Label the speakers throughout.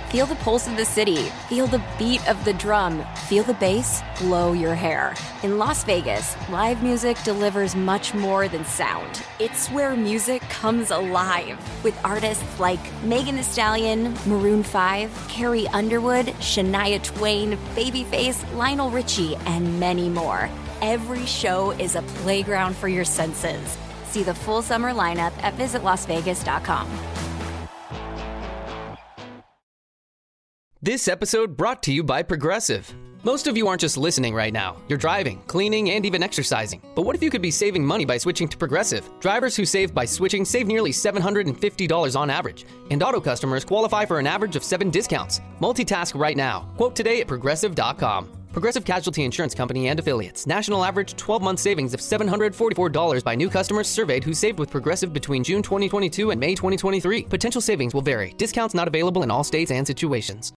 Speaker 1: Feel the pulse of the city. Feel the beat of the drum. Feel the bass blow your hair. In Las Vegas, live music delivers much more than sound. It's where music comes alive with artists like Megan Thee Stallion, Maroon 5, Carrie Underwood, Shania Twain, Babyface, Lionel Richie, and many more. Every show is a playground for your senses. See the full summer lineup at visitlasvegas.com.
Speaker 2: This episode brought to you by Progressive. Most of you aren't just listening right now. You're driving, cleaning, and even exercising. But what if you could be saving money by switching to Progressive? Drivers who save by switching save nearly $750 on average. And auto customers qualify for an average of 7 discounts. Multitask right now. Quote today at Progressive.com. Progressive Casualty Insurance Company and Affiliates. National average 12-month savings of $744 by new customers surveyed who saved with Progressive between June 2022 and May 2023. Potential savings will vary. Discounts not available in all states and situations.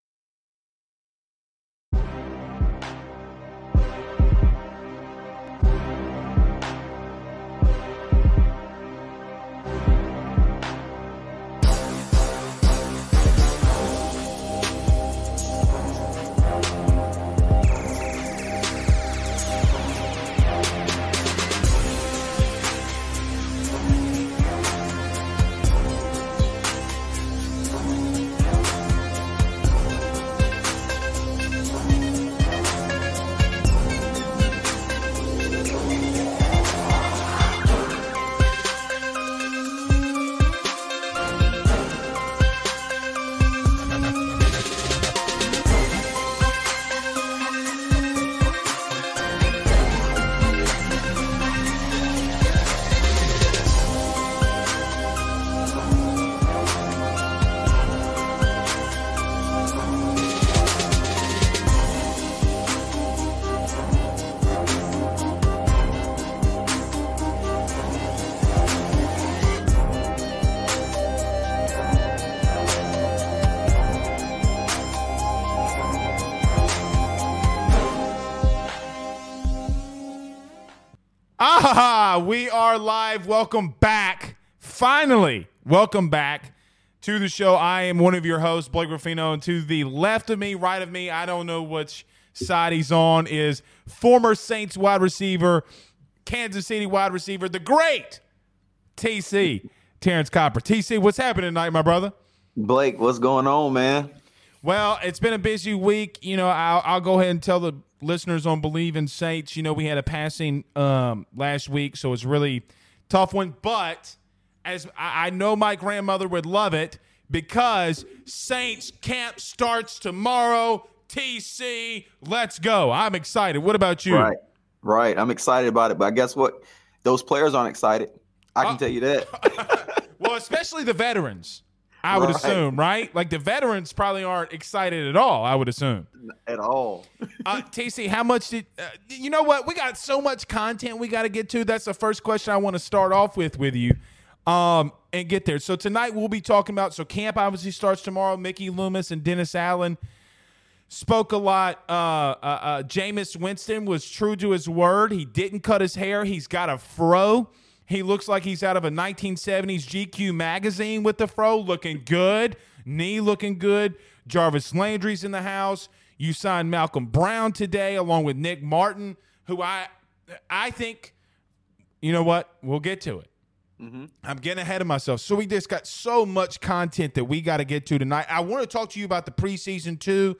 Speaker 3: We are live. Welcome back. Finally, welcome back to the show. I am one of your hosts, Blake Ruffino, and to the left of me, right of me, I don't know which side he's on, is former Saints wide receiver, Kansas City wide receiver, the great TC, Terrence Copper. TC, what's happening tonight, my brother?
Speaker 4: Blake, what's going on, man?
Speaker 3: Well, it's been a busy week. You know, I'll go ahead and tell the listeners on Believe in Saints, you know, we had a passing last week, so it's really tough one. But as I know my grandmother would love it because Saints camp starts tomorrow. TC, let's go. I'm excited. What about you?
Speaker 4: Right. I'm excited about it. But guess what? Those players aren't excited. I can tell you that.
Speaker 3: Well, especially the veterans. I would assume, right? Like the veterans probably aren't excited at all, I would assume.
Speaker 4: At all.
Speaker 3: TC, how much did you know what? We got so much content we got to get to. That's the first question I want to start off with you and get there. So tonight we'll be talking about, so camp obviously starts tomorrow. Mickey Loomis and Dennis Allen spoke a lot. Jameis Winston was true to his word. He didn't cut his hair. He's got a fro. He looks like he's out of a 1970s GQ magazine with the fro, looking good. Knee looking good. Jarvis Landry's in the house. You signed Malcolm Brown today along with Nick Martin, who I think, you know what? We'll get to it. Mm-hmm. I'm getting ahead of myself. So we just got so much content that we got to get to tonight. I want to talk to you about the preseason too.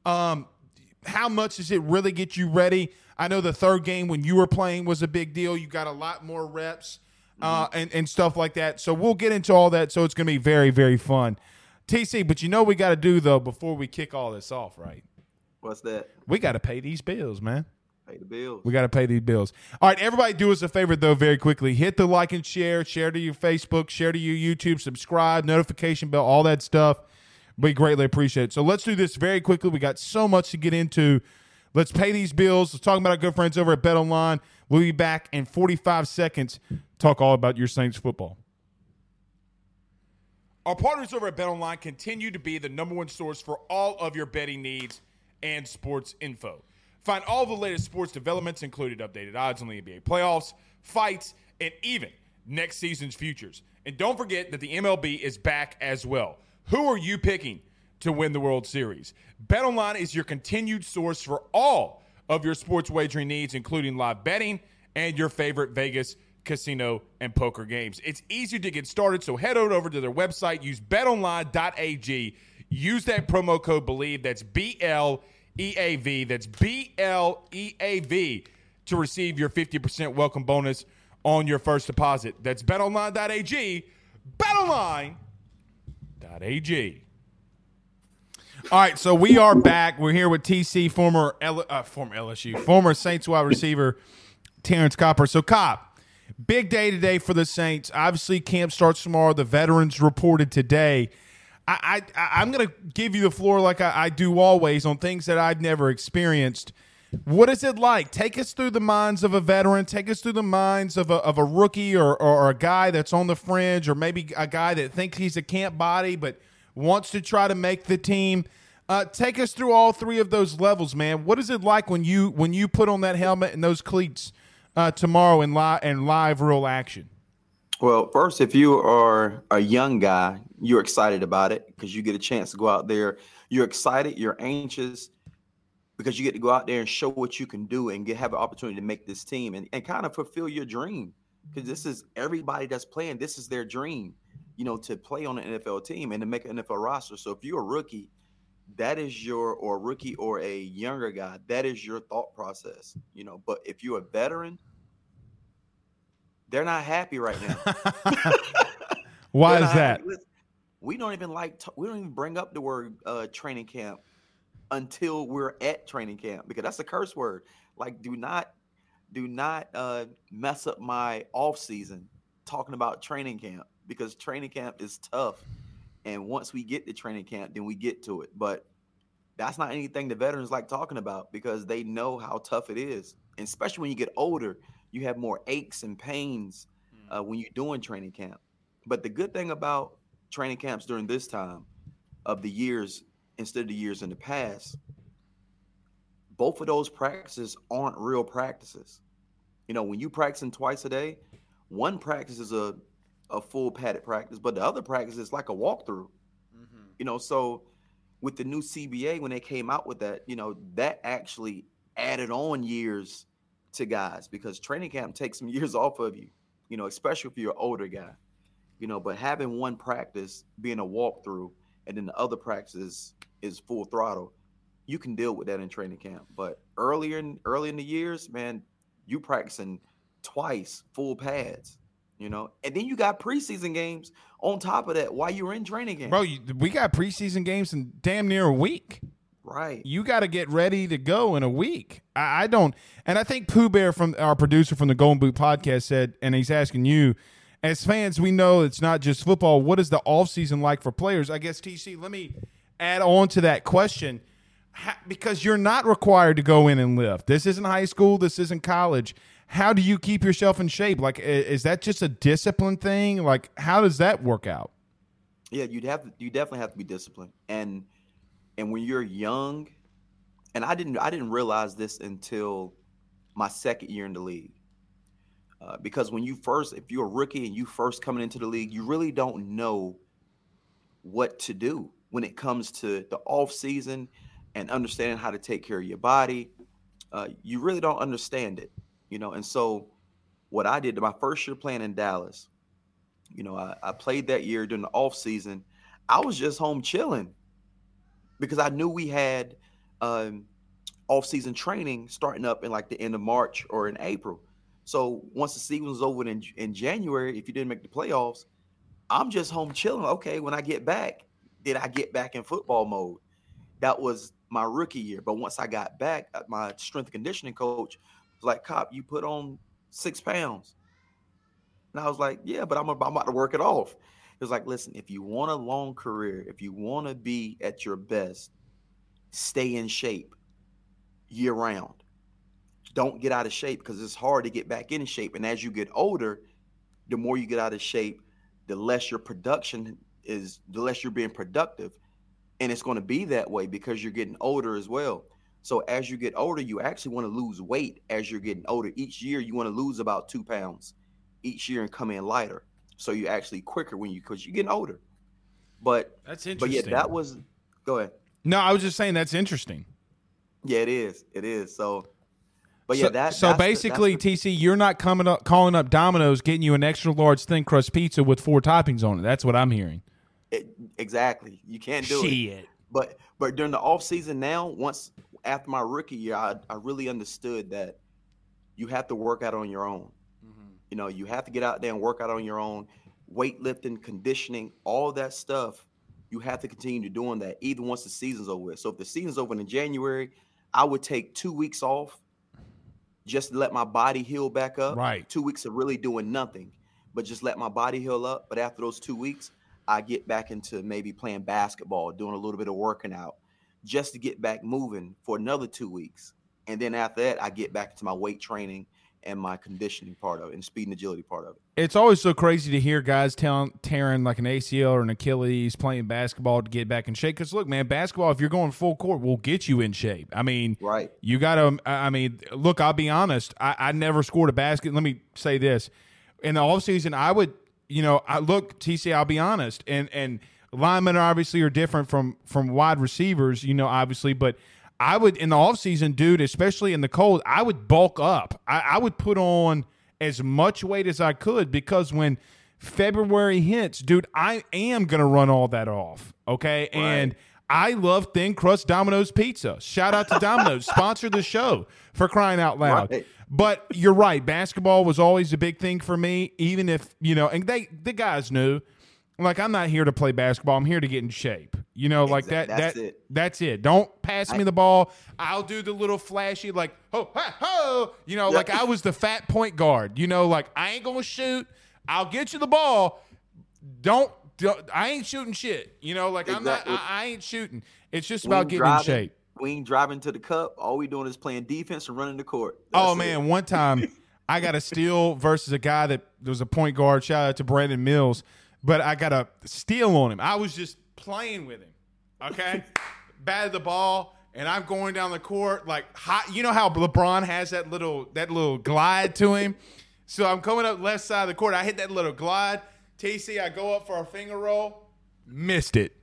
Speaker 3: How much does it really get you ready? I know the third game when you were playing was a big deal. You got a lot more reps and stuff like that. So we'll get into all that. So it's going to be very, very fun. TC, but you know we got to do, though, before we kick all this off, right?
Speaker 4: What's that?
Speaker 3: We got to pay these bills, man.
Speaker 4: Pay the bills.
Speaker 3: We got to pay these bills. All right, everybody do us a favor, though, very quickly. Hit the like and share. Share to your Facebook. Share to your YouTube. Subscribe. Notification bell. All that stuff. We greatly appreciate it. So let's do this very quickly. We got so much to get into. Let's pay these bills. Let's talk about our good friends over at BetOnline. We'll be back in 45 seconds. Talk all about your Saints football. Our partners over at BetOnline continue to be the number one source for all of your betting needs and sports info. Find all the latest sports developments, including updated odds on the NBA playoffs, fights, and even next season's futures. And don't forget that the MLB is back as well. Who are you picking to win the World Series. BetOnline is your continued source for all of your sports wagering needs, including live betting and your favorite Vegas casino and poker games. It's easy to get started, so head on over to their website. Use betonline.ag. Use that promo code BELIEVE. That's BLEAV. That's BLEAV to receive your 50% welcome bonus on your first deposit. That's betonline.ag. Betonline.ag. All right, so we are back. We're here with TC, former LSU, former Saints wide receiver Terrence Copper. So, Cop, big day today for the Saints. Obviously, camp starts tomorrow. The veterans reported today. I'm going to give you the floor like I do always on things that I've never experienced. What is it like? Take us through the minds of a veteran. Take us through the minds of a rookie or a guy that's on the fringe, or maybe a guy that thinks he's a camp body but wants to try to make the team. Take us through all three of those levels, man. What is it like when you put on that helmet and those cleats tomorrow in live real action?
Speaker 4: Well, first, if you are a young guy, you're excited about it because you get a chance to go out there. You're excited. You're anxious because you get to go out there and show what you can do and have an opportunity to make this team and kind of fulfill your dream, because this is everybody that's playing. This is their dream, to play on an NFL team and to make an NFL roster. So if you're a rookie, that is or a rookie or a younger guy, that is your thought process, But if you're a veteran, they're not happy right now.
Speaker 3: Why is that?
Speaker 4: We don't even bring up the word training camp until we're at training camp, because that's a curse word. Like, do not mess up my off season talking about training camp, because training camp is tough. And once we get to training camp, then we get to it. But that's not anything the veterans like talking about, because they know how tough it is. And especially when you get older, you have more aches and pains when you're doing training camp. But the good thing about training camps during this time of the years, instead of the years in the past, both of those practices aren't real practices. When you practicing twice a day, one practice is a full padded practice, but the other practice is like a walkthrough. So with the new CBA, when they came out with that, that actually added on years to guys, because training camp takes some years off of you, especially if you're an older guy, but having one practice being a walkthrough and then the other practice is full throttle, you can deal with that in training camp. But early in the years, man, you practicing twice full pads, and then you got preseason games on top of that while you're in training camp.
Speaker 3: Bro, we got preseason games in damn near a week.
Speaker 4: Right.
Speaker 3: You got to get ready to go in a week. I don't. And I think Pooh Bear, from our producer from the Golden Boot podcast, said, and he's asking you, as fans, we know it's not just football. What is the offseason like for players? I guess, TC, let me add on to that question, because you're not required to go in and lift. This isn't high school. This isn't college. How do you keep yourself in shape? Like, is that just a discipline thing? Like, how does that work out?
Speaker 4: Yeah, you definitely have to be disciplined. And when you're young, and I didn't realize this until my second year in the league, because if you're a rookie and you first coming into the league, you really don't know what to do when it comes to the off season and understanding how to take care of your body. You really don't understand it, And so, what I did my first year playing in Dallas, I played that year during the off season. I was just home chilling, because I knew we had off-season training starting up in like the end of March or in April. So once the season was over in January, if you didn't make the playoffs, I'm just home chilling. Okay, when I get back, did I get back in football mode? That was my rookie year. But once I got back, my strength and conditioning coach was like, "Cop, you put on 6 pounds." And I was like, "Yeah, but I'm about to work it off." It was like, listen, if you want a long career, if you want to be at your best, stay in shape year round. Don't get out of shape, because it's hard to get back in shape. And as you get older, the more you get out of shape, the less your production is, the less you're being productive. And it's going to be that way because you're getting older as well. So as you get older, you actually want to lose weight as you're getting older. Each year, you want to lose about 2 pounds each year and come in lighter. So you're actually quicker because you're getting older. But
Speaker 3: that's interesting.
Speaker 4: But yeah, Go ahead.
Speaker 3: No, I was just saying that's interesting.
Speaker 4: Yeah, it is. It is. So, but yeah,
Speaker 3: so basically, TC, you're not calling up Domino's, getting you an extra large thin crust pizza with 4 toppings on it. That's what I'm hearing.
Speaker 4: Exactly. You can't do it. But during the off season now, after my rookie year, I really understood that you have to work out on your own. You have to get out there and work out on your own. Weightlifting, conditioning, all that stuff, you have to continue doing that even once the season's over with. So if the season's over in January, I would take 2 weeks off just to let my body heal back up.
Speaker 3: Right.
Speaker 4: 2 weeks of really doing nothing, but just let my body heal up. But after those 2 weeks, I get back into maybe playing basketball, doing a little bit of working out, just to get back moving for another 2 weeks. And then after that, I get back into my weight training and my conditioning part of it and speed and agility part of it.
Speaker 3: It's always so crazy to hear guys tearing like an ACL or an Achilles playing basketball to get back in shape. Because, look, man, basketball, if you're going full court, will get you in shape. I mean,
Speaker 4: right.
Speaker 3: You got to – I mean, look, I'll be honest. I never scored a basket. Let me say this. In the offseason, I would – TC, I'll be honest. And linemen obviously are different from wide receivers, obviously. But I would – in the offseason, dude, especially in the cold, I would bulk up. I would put on – as much weight as I could, because when February hits, dude, I am going to run all that off, okay? Right. And I love thin crust Domino's pizza. Shout out to Domino's. Sponsor the show, for crying out loud. Right. But you're right. Basketball was always a big thing for me, even if, and the guys knew, like, I'm not here to play basketball. I'm here to get in shape. Like that. That's it. Don't pass me the ball. I'll do the little flashy, like, ho, ha, ho. Like I was the fat point guard. Like, I ain't going to shoot. I'll get you the ball. I ain't shooting shit. Like, exactly. I ain't shooting. It's just about getting in shape.
Speaker 4: We ain't driving to the cup. All we doing is playing defense and running the court.
Speaker 3: Man, one time I got a steal versus a guy that was a point guard. Shout out to Brandon Mills. But I got a steal on him. I was just playing with him, okay? Batted the ball, and I'm going down the court like hot. You know how LeBron has that little glide to him? So I'm coming up left side of the court. I hit that little glide. TC, I go up for a finger roll. Missed it.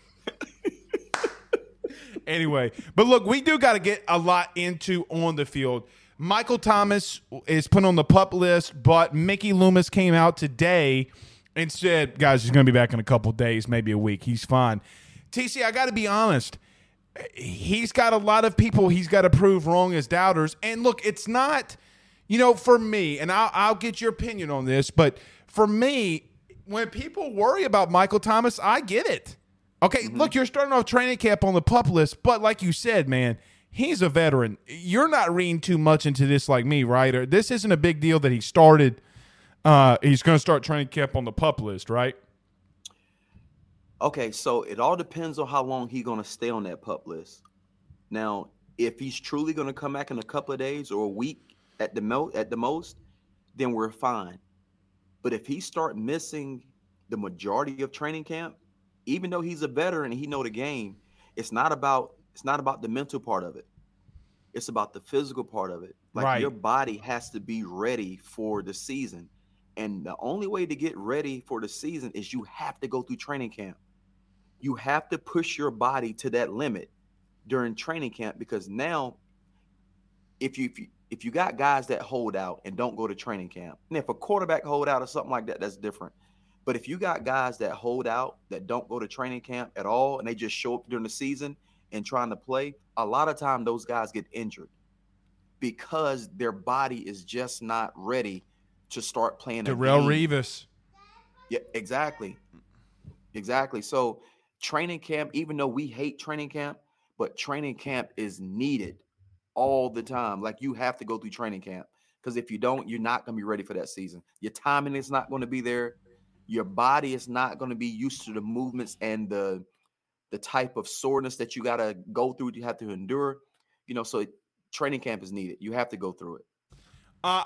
Speaker 3: Anyway, but look, we do got to get a lot into on the field. Michael Thomas is put on the PUP list, but Mickey Loomis came out today and said, guys, he's going to be back in a couple days, maybe a week. He's fine. TC, I got to be honest. He's got a lot of people he's got to prove wrong as doubters. And look, it's not, for me, and I'll get your opinion on this, but for me, when people worry about Michael Thomas, I get it. Okay, Look, you're starting off training camp on the PUP list, but like you said, man, he's a veteran. You're not reading too much into this like me, right? Or this isn't a big deal that he started. He's going to start training camp on the PUP list, right?
Speaker 4: Okay, so it all depends on how long he's going to stay on that PUP list. Now, if he's truly going to come back in a couple of days or a week at the most, then we're fine. But if he start missing the majority of training camp, even though he's a veteran and he know the game, it's not about the mental part of it. It's about the physical part of it. Like, right. Your body has to be ready for the season. And the only way to get ready for the season is you have to go through training camp. You have to push your body to that limit during training camp, because now if you got guys that hold out and don't go to training camp, and if a quarterback hold out or something like that, that's different. But if you got guys that hold out, that don't go to training camp at all, and they just show up during the season and trying to play, a lot of time those guys get injured because their body is just not ready to start playing.
Speaker 3: Darrelle Revis.
Speaker 4: Yeah, exactly. So training camp, even though we hate training camp, but training camp is needed all the time. Like, you have to go through training camp, because if you don't, you're not going to be ready for that season. Your timing is not going to be there. Your body is not going to be used to the movements and the type of soreness that you got to go through, you have to endure. So training camp is needed. You have to go through it.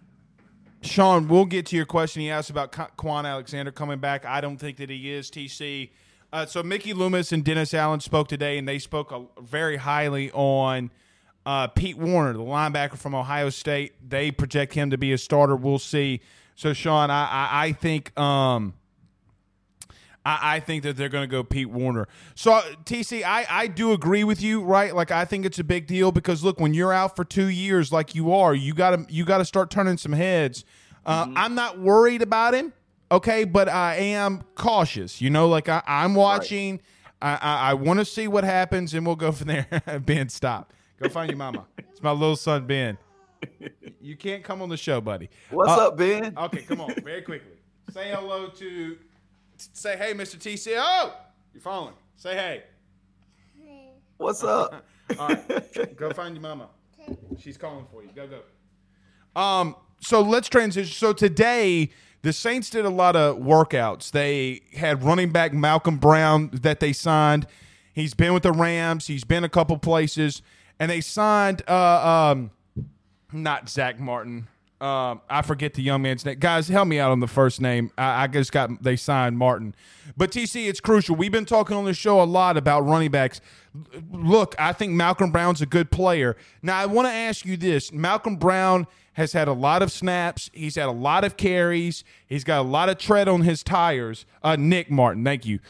Speaker 3: Sean, we'll get to your question. He asked about Quan Alexander coming back. I don't think that he is, TC. So Mickey Loomis and Dennis Allen spoke today, and they spoke very highly on Pete Werner, the linebacker from Ohio State. They project him to be a starter. We'll see. So, Sean, I think I think that they're going to go Pete Warner. So, TC, I do agree with you, right? Like, I think it's a big deal because, look, when you're out for 2 years like you are, you gotta start turning some heads. I'm not worried about him, okay, but I am cautious. You know, like I'm watching. Right. I want to see what happens, and we'll go from there. Ben, stop. Go find your mama. It's my little son, Ben. You can't come on the show, buddy.
Speaker 4: What's up, Ben?
Speaker 3: Okay, come on, very quickly. Say hello to... Say hey, Mr. TC. Oh, you're falling. Say hey.
Speaker 5: Hey.
Speaker 4: What's up?
Speaker 3: All right, go find your mama. She's calling for you. Go. So let's transition. So today, the Saints did a lot of workouts. They had running back Malcolm Brown that they signed. He's been with the Rams. He's been a couple places, and they signed not Zach Martin. I forget the young man's name. Guys, help me out on the first name. I just they signed Martin. But, TC, it's crucial. We've been talking on the show a lot about running backs. Look, I think Malcolm Brown's a good player. Now, I want to ask you this. Malcolm Brown has had a lot of snaps. He's had a lot of carries. He's got a lot of tread on his tires. Nick Martin, thank you.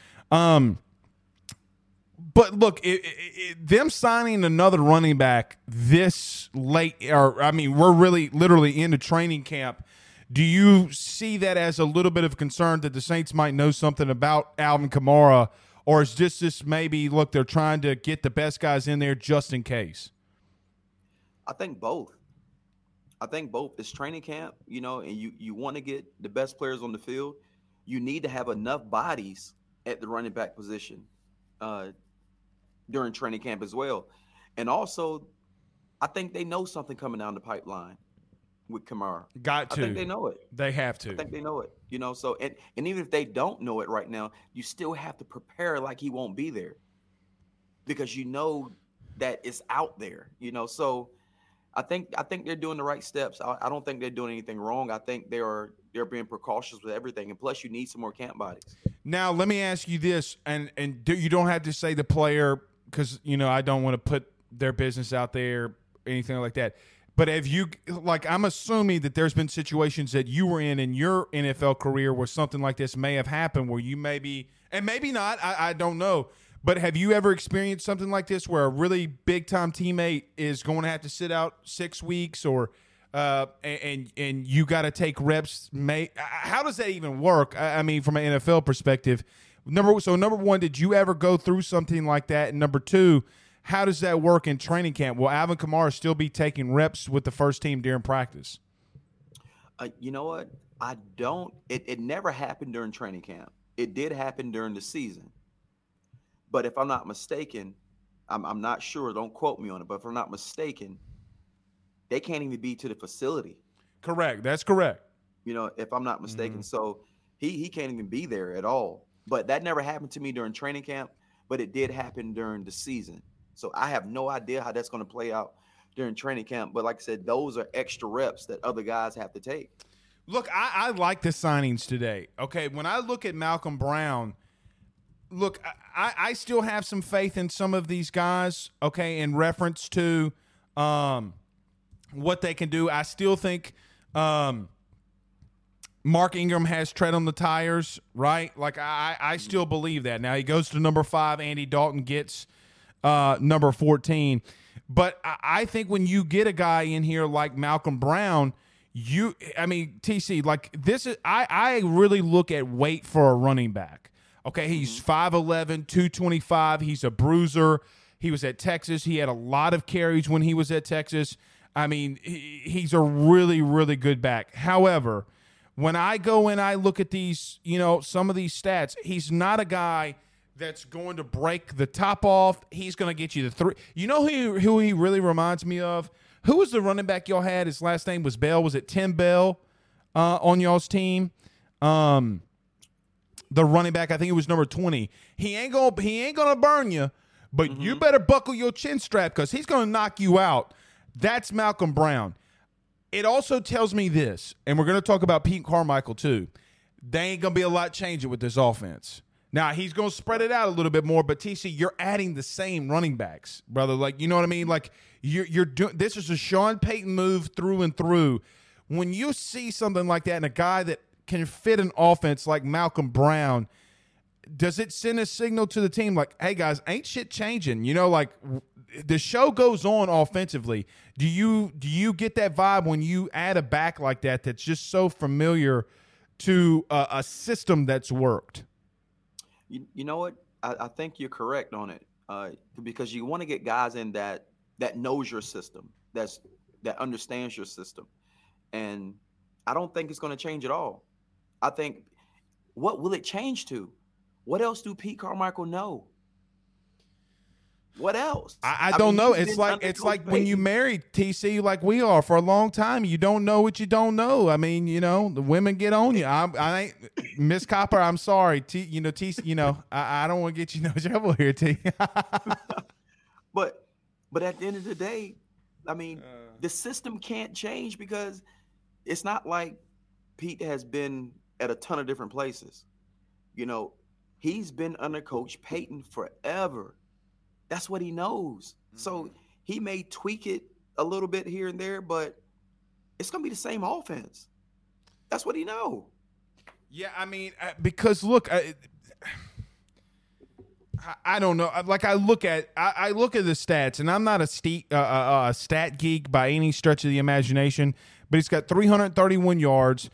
Speaker 3: But look, them signing another running back this late, we're really literally into training camp. Do you see that as a little bit of concern that the Saints might know something about Alvin Kamara, or is this maybe, look, they're trying to get the best guys in there just in case?
Speaker 4: I think both. It's training camp, you know, and you want to get the best players on the field. You need to have enough bodies at the running back position during training camp as well. And also, I think they know something coming down the pipeline with Kamara.
Speaker 3: I think
Speaker 4: they know it.
Speaker 3: They have to.
Speaker 4: I think they know it. You know, so and even if they don't know it right now, you still have to prepare like he won't be there. Because you know that it's out there, you know. So I think they're doing the right steps. I don't think they're doing anything wrong. I think they're being precautious with everything. And plus, you need some more camp bodies. Now,
Speaker 3: let me ask you this, and you don't have to say the player because, you know, I don't want to put their business out there, anything like that. But have you, like, I'm assuming that there's been situations that you were in your NFL career where something like this may have happened where you maybe, and maybe not, I don't know. But have you ever experienced something like this where a really big-time teammate is going to have to sit out 6 weeks or and you got to take reps? How does that even work? I mean, from an NFL perspective. Number one, did you ever go through something like that? And number two, how does that work in training camp? Will Alvin Kamara still be taking reps with the first team during practice?
Speaker 4: You know what? I don't. It never happened during training camp. It did happen during the season. But if I'm not mistaken, I'm not sure. Don't quote me on it. But if I'm not mistaken, they can't even be to the facility.
Speaker 3: Correct. That's correct.
Speaker 4: You know, if I'm not mistaken. Mm-hmm. So he can't even be there at all. But that never happened to me during training camp. But it did happen during the season. So I have no idea how that's going to play out during training camp. But like I said, those are extra reps that other guys have to take.
Speaker 3: Look, I like the signings today. Okay, when I look at Malcolm Brown, look, I still have some faith in some of these guys, okay, in reference to what they can do. I still think Mark Ingram has tread on the tires, right? Like, I still believe that. Now, he goes to number 5. Andy Dalton gets number 14. But I think when you get a guy in here like Malcolm Brown, TC, like this is I really look at weight for a running back. Okay, he's 5'11", 225. He's a bruiser. He was at Texas. He had a lot of carries when he was at Texas. I mean, he's a really, really good back. However, when I go and I look at these, you know, some of these stats, he's not a guy that's going to break the top off. He's going to get you the 3. You know who he really reminds me of? Who was the running back y'all had? His last name was Bell. Was it Tim Bell on y'all's team? The running back, I think it was number 20. He ain't gonna burn you, but you better buckle your chin strap because he's gonna knock you out. That's Malcolm Brown. It also tells me this, and we're gonna talk about Pete Carmichael too. They ain't gonna be a lot changing with this offense. Now he's gonna spread it out a little bit more, but TC, you're adding the same running backs, brother. Like, you know what I mean? Like you're doing this is a Sean Payton move through and through. When you see something like that and a guy that can fit an offense like Malcolm Brown, does it send a signal to the team like, hey guys, ain't shit changing? You know, like the show goes on offensively. Do you get that vibe when you add a back like that that's just so familiar to a system that's worked?
Speaker 4: You know what? I think you're correct on it, because you want to get guys in that knows your system, that understands your system, and I don't think it's going to change at all. I think, what will it change to? What else do Pete Carmichael know? What else?
Speaker 3: I don't know. It's like when you married TC, like we are for a long time. You don't know what you don't know. I mean, you know, the women get on you. I ain't Miss Copper. I'm sorry. TC. You know, I don't want to get you no trouble here, T.
Speaker 4: But at the end of the day, I mean, the system can't change because it's not like Pete has been at a ton of different places. You know, he's been under Coach Payton forever. That's what he knows. So he may tweak it a little bit here and there, but it's going to be the same offense. That's what he knows.
Speaker 3: Yeah, I mean, because look, I don't know. Like I look at the stats, and I'm not a stat geek by any stretch of the imagination, but he's got 331 yards,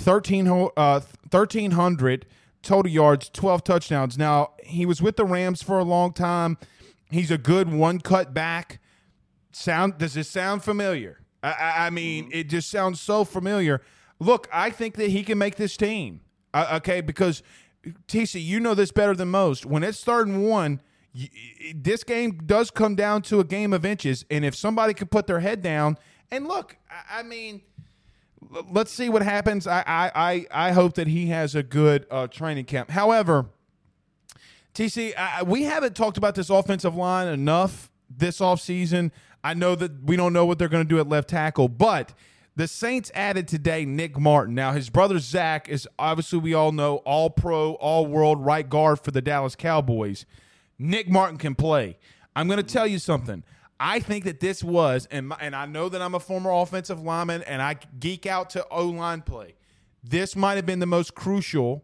Speaker 3: 1,300 total yards, 12 touchdowns. Now, he was with the Rams for a long time. He's a good one-cut back. Does this sound familiar? I mean, it just sounds so familiar. Look, I think that he can make this team, okay, because, TC, you know this better than most. When it's 3rd and 1, this game does come down to a game of inches, and if somebody could put their head down, and look, I mean, let's see what happens. I hope that he has a good training camp. However, TC, we haven't talked about this offensive line enough this offseason. I know that we don't know what they're going to do at left tackle, but the Saints added today Nick Martin. Now, his brother Zach is obviously, we all know, all-pro, all-world right guard for the Dallas Cowboys. Nick Martin can play. I'm going to tell you something. I think that this was, and I know that I'm a former offensive lineman, and I geek out to O-line play. This might have been the most crucial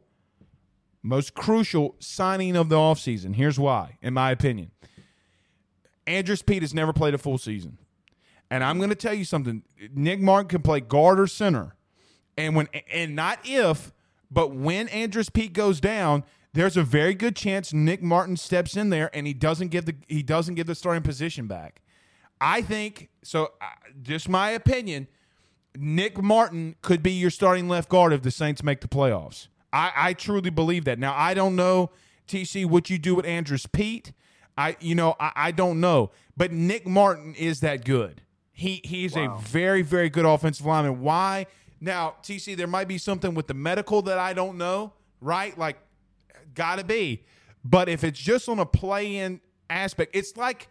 Speaker 3: signing of the offseason. Here's why, in my opinion. Andrus Peat has never played a full season. And I'm going to tell you something. Nick Martin can play guard or center. And not if, but when Andrus Peat goes down, there's a very good chance Nick Martin steps in there and he doesn't give the starting position back. I think, so just my opinion, Nick Martin could be your starting left guard if the Saints make the playoffs. I truly believe that. Now, I don't know, TC, what you do with Andrus Peat. I don't know. But Nick Martin is that good. He's a very, very good offensive lineman. Why? Now, TC, there might be something with the medical that I don't know, right? Like, got to be. But if it's just on a play-in aspect, it's like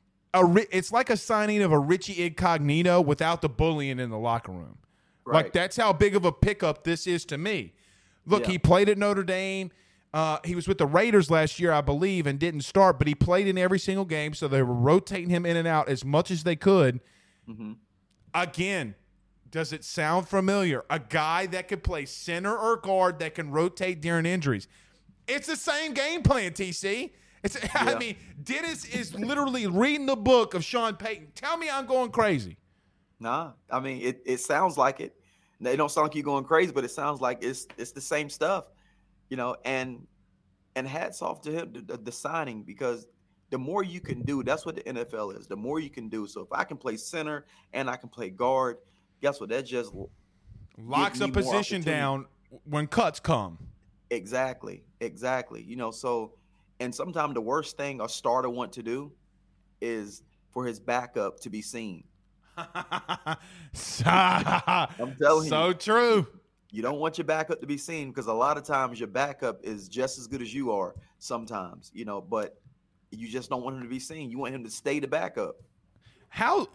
Speaker 3: a signing of a Richie Incognito without the bullying in the locker room. Right. Like, that's how big of a pickup this is to me. Look, He played at Notre Dame. He was with the Raiders last year, I believe, and didn't start, but he played in every single game, so they were rotating him in and out as much as they could. Mm-hmm. Again, does it sound familiar? A guy that could play center or guard that can rotate during injuries. It's the same game plan, TC. I mean, Dennis is literally reading the book of Sean Payton. Tell me I'm going crazy.
Speaker 4: Nah, I mean, it sounds like it. It don't sound like you're going crazy, but it sounds like it's the same stuff, you know. And hats off to him, the signing, because the more you can do, that's what the NFL is. The more you can do. So if I can play center and I can play guard, guess what? That just
Speaker 3: locks a position down when cuts come.
Speaker 4: Exactly. You know, so, and sometimes the worst thing a starter want to do is for his backup to be seen. I'm telling you.
Speaker 3: So true.
Speaker 4: You don't want your backup to be seen because a lot of times your backup is just as good as you are sometimes, you know, but you just don't want him to be seen. You want him to stay the backup.
Speaker 3: How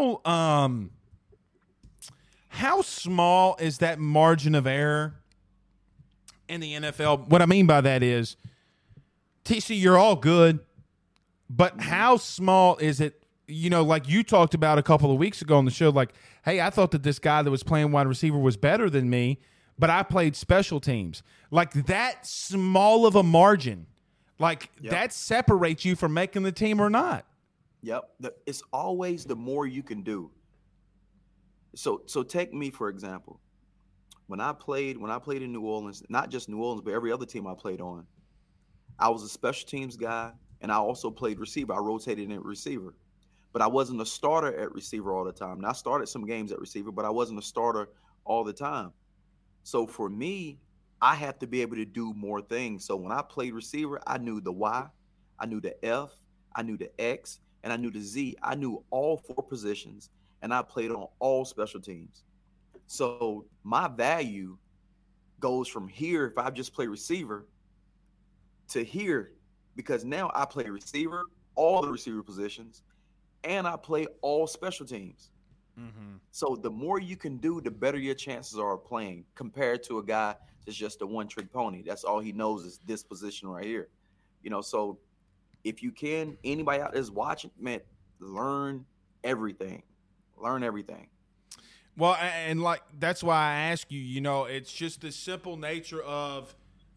Speaker 3: small is that margin of error in the NFL? What I mean by that is, TC, you're all good, but how small is it? You know, like you talked about a couple of weeks ago on the show, like, hey, I thought that this guy that was playing wide receiver was better than me, but I played special teams. Like that small of a margin, that separates you from making the team or not.
Speaker 4: Yep. It's always the more you can do. So take me, for example. When I played in New Orleans, not just New Orleans, but every other team I played on, I was a special teams guy, and I also played receiver. I rotated in receiver. But I wasn't a starter at receiver all the time. Now, I started some games at receiver, but I wasn't a starter all the time. So for me, I have to be able to do more things. So when I played receiver, I knew the Y, I knew the F, I knew the X, and I knew the Z. I knew all 4 positions, and I played on all special teams. So my value goes from here, if I just play receiver, to here, because now I play receiver, all the receiver positions, and I play all special teams. Mm-hmm. So the more you can do, the better your chances are of playing, compared to a guy that's just a one-trick pony. That's all he knows is this position right here. So if you can, anybody out there's watching, man, learn everything. Learn everything.
Speaker 3: Well, and that's why I ask you, it's just the simple nature of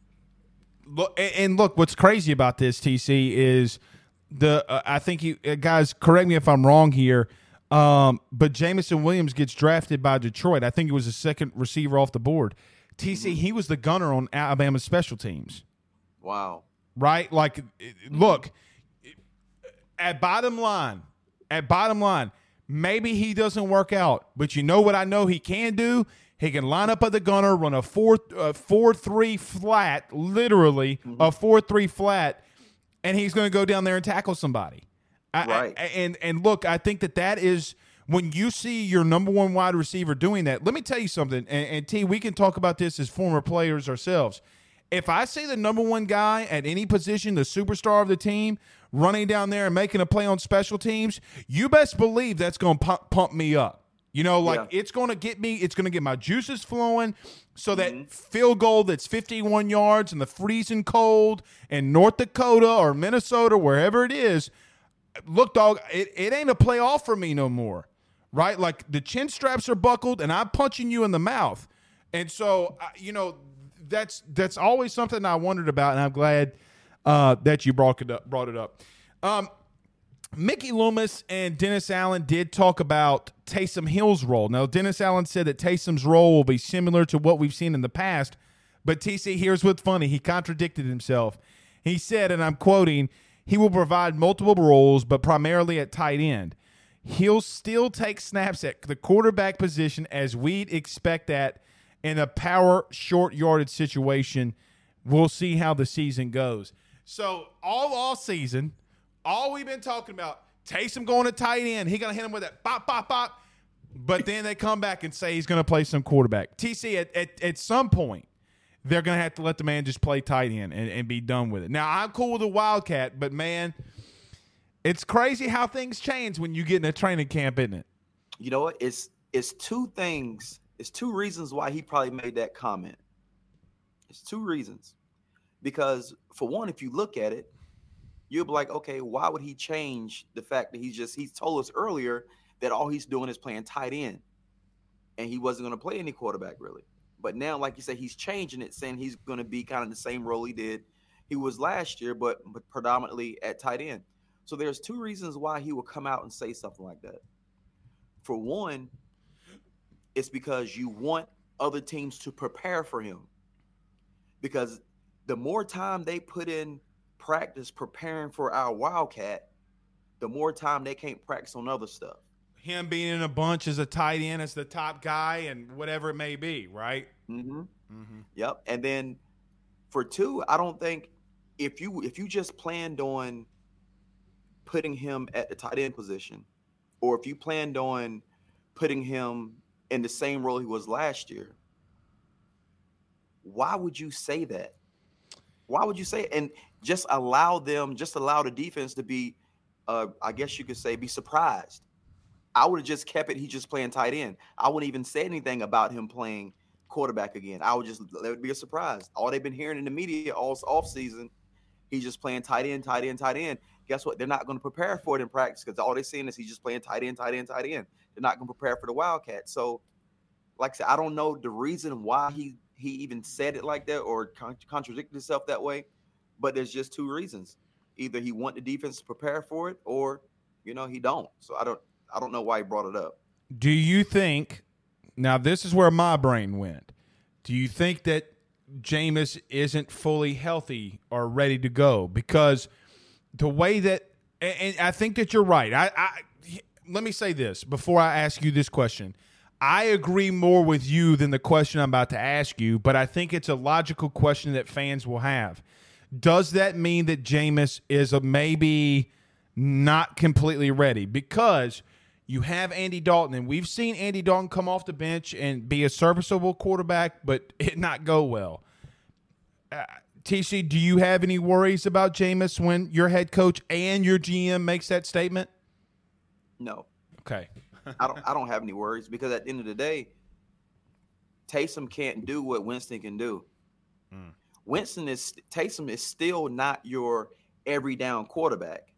Speaker 3: look, what's crazy about this, TC, is I think guys, correct me if I'm wrong here, but Jameson Williams gets drafted by Detroit. I think he was the second receiver off the board. TC, he was the gunner on Alabama's special teams.
Speaker 4: Wow.
Speaker 3: Right? Look, at bottom line, maybe he doesn't work out, but you know what I know he can do? He can line up at the gunner, run a 4-3 flat, literally a 4-3 flat, and he's going to go down there and tackle somebody.
Speaker 4: Right.
Speaker 3: And look, I think that is when you see your number one wide receiver doing that. Let me tell you something, and T, we can talk about this as former players ourselves. If I see the number one guy at any position, the superstar of the team, running down there and making a play on special teams, you best believe that's going to pump me up. It's going to get me, it's going to get my juices flowing so that field goal that's 51 yards in the freezing cold in North Dakota or Minnesota, wherever it is, look, dog, it ain't a playoff for me no more, right? Like the chin straps are buckled and I'm punching you in the mouth. And so, that's always something I wondered about, and I'm glad that you brought it up. Mickey Loomis and Dennis Allen did talk about Taysom Hill's role. Now, Dennis Allen said that Taysom's role will be similar to what we've seen in the past, but TC, here's what's funny. He contradicted himself. He said, and I'm quoting, he will provide multiple roles, but primarily at tight end. He'll still take snaps at the quarterback position as we'd expect that in a power short yardage situation. We'll see how the season goes. So all season, all we've been talking about, Taysom going to tight end. He's going to hit him with that bop, bop, bop. But then they come back and say he's going to play some quarterback. TC, at some point, they're going to have to let the man just play tight end and be done with it. Now, I'm cool with the Wildcat, but, man, it's crazy how things change when you get in a training camp, isn't it?
Speaker 4: You know what? It's 2 things. It's 2 reasons why he probably made that comment. It's 2 reasons. Because, for one, if you look at it, you'll be like, okay, why would he change the fact that he told us earlier that all he's doing is playing tight end and he wasn't going to play any quarterback really. But now, like you said, he's changing it, saying he's going to be kind of the same role he was last year, but predominantly at tight end. So there's 2 reasons why he will come out and say something like that. For one, it's because you want other teams to prepare for him. Because the more time they put in practice preparing for our Wildcat, the more time they can't practice on other stuff.
Speaker 3: Him being in a bunch as a tight end, as the top guy, and whatever it may be, right?
Speaker 4: Mm-hmm. Mm-hmm. Yep. And then for 2, I don't think if you just planned on putting him at the tight end position, or if you planned on putting him in the same role he was last year, why would you say that? Why would you say it? And just allow the defense to be, I guess you could say, be surprised. I would have just kept it. He's just playing tight end. I wouldn't even say anything about him playing quarterback again. I would just let it be a surprise. All they've been hearing in the media all off season, he's just playing tight end. Guess what? They're not going to prepare for it in practice because all they're seeing is he's just playing tight end. They're not going to prepare for the Wildcat. So, like I said, I don't know the reason why he he even said it like that or contradicted himself that way. But there's just two reasons: either he want the defense to prepare for it, or he don't. So I don't know why he brought it up.
Speaker 3: Do you think? Now this is where my brain went. Do you think that Jameis isn't fully healthy or ready to go? Because the way that, and I think that you're right. Let me say this before I ask you this question. I agree more with you than the question I'm about to ask you, but I think it's a logical question that fans will have. Does that mean that Jameis is maybe not completely ready? Because you have Andy Dalton, and we've seen Andy Dalton come off the bench and be a serviceable quarterback, but it not go well. TC, do you have any worries about Jameis when your head coach and your GM makes that statement?
Speaker 4: No.
Speaker 3: Okay.
Speaker 4: I don't have any worries, because at the end of the day, Taysom can't do what Winston can do. Taysom is still not your every down quarterback.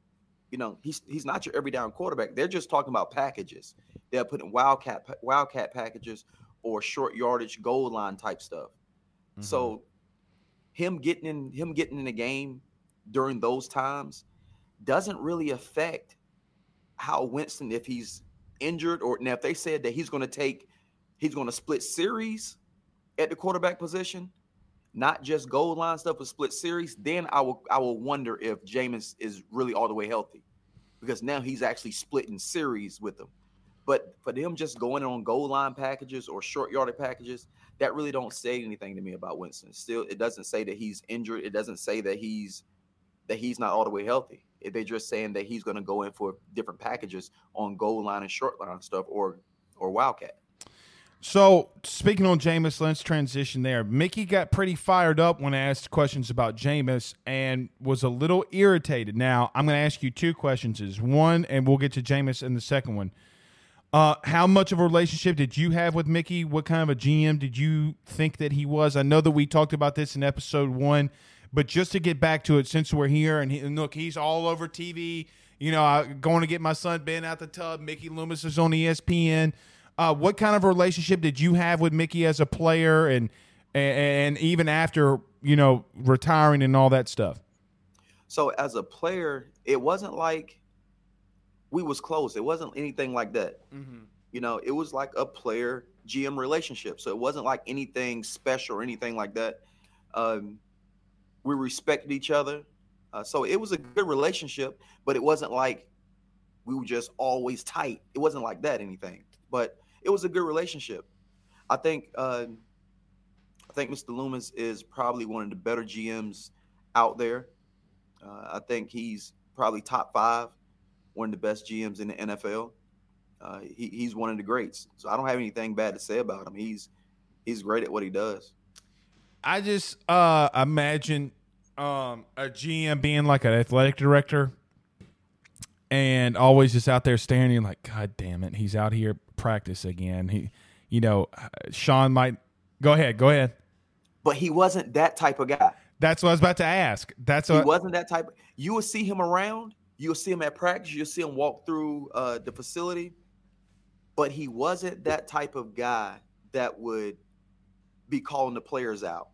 Speaker 4: He's not your every down quarterback. They're just talking about packages. They're putting wildcat packages or short yardage goal line type stuff. Mm-hmm. So him getting in the game during those times doesn't really affect how Winston, if he's injured, or now if they said that he's going to split series at the quarterback position, not just goal line stuff, but split series, then I will wonder if Jameis is really all the way healthy, because now he's actually splitting series with them. But for them just going on goal line packages or short yardage packages, that really don't say anything to me about Winston. Still, it doesn't say that he's injured. It doesn't say that he's not all the way healthy. They're just saying that he's going to go in for different packages on goal line and short line stuff or wildcat.
Speaker 3: So, speaking on Jameis, let's transition there. Mickey got pretty fired up when I asked questions about Jameis and was a little irritated. Now, I'm going to ask you two questions. One, and we'll get to Jameis in the second one. How much of a relationship did you have with Mickey? What kind of a GM did you think that he was? I know that we talked about this in episode 1, but just to get back to it, since we're here, and look, he's all over TV. Going to get my son Ben out the tub. Mickey Loomis is on ESPN. What kind of a relationship did you have with Mickey as a player, and even after retiring and all that stuff?
Speaker 4: So as a player, it wasn't like we was close. It wasn't anything like that. Mm-hmm. It was like a player GM relationship. So it wasn't like anything special or anything like that. We respected each other. So it was a good relationship, but it wasn't like we were just always tight. It wasn't like that anything, but it was a good relationship. I think Mr. Loomis is probably one of the better GMs out there. I think he's probably top 5, one of the best GMs in the NFL. He's one of the greats. So I don't have anything bad to say about him. He's great at what he does.
Speaker 3: I just imagine a GM being like an athletic director and always just out there standing like, God damn it, he's out here practice again. Sean might go ahead.
Speaker 4: But he wasn't that type of guy.
Speaker 3: That's what I was about to ask. He
Speaker 4: wasn't that type. You will see him around. You'll see him at practice. You'll see him walk through the facility. But he wasn't that type of guy that would be calling the players out.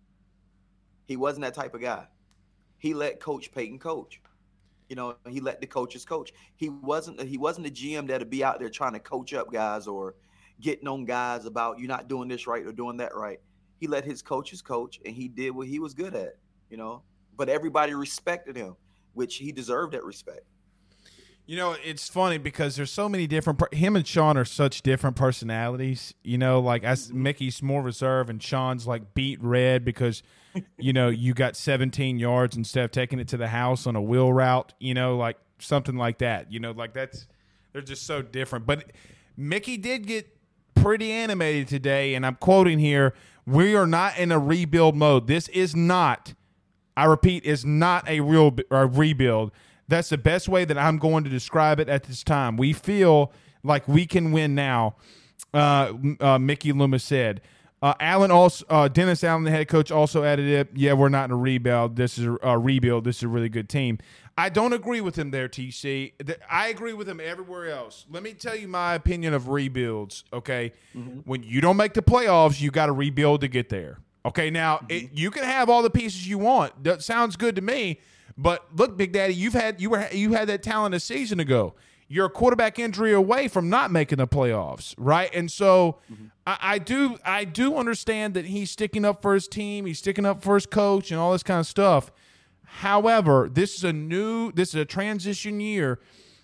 Speaker 4: He wasn't that type of guy. He let Coach Payton coach. He let the coaches coach. He wasn't a GM that'd be out there trying to coach up guys or getting on guys about you not doing this right or doing that right. He let his coaches coach, and he did what he was good at. But everybody respected him, which he deserved that respect.
Speaker 3: It's funny because there's so many different him and Sean are such different personalities. Mickey's more reserved and Sean's like beat red because you got 17 yards instead of taking it to the house on a wheel route, like something like that. They're just so different. But Mickey did get pretty animated today, and I'm quoting here, "We are not in a rebuild mode. This is not, I repeat, is not a real rebuild. That's the best way that I'm going to describe it at this time. We feel like we can win now," Mickey Loomis said. Dennis Allen, the head coach, also added it. Yeah, we're not in a rebuild. This is a rebuild. This is a really good team. I don't agree with him there, TC. I agree with him everywhere else. Let me tell you my opinion of rebuilds, okay? Mm-hmm. When you don't make the playoffs, you got to rebuild to get there. Okay, now you can have all the pieces you want. That sounds good to me. But look, Big Daddy, you had that talent a season ago. You're a quarterback injury away from not making the playoffs, right? And so I do understand that he's sticking up for his team, he's sticking up for his coach, and all this kind of stuff. However, this is a transition year.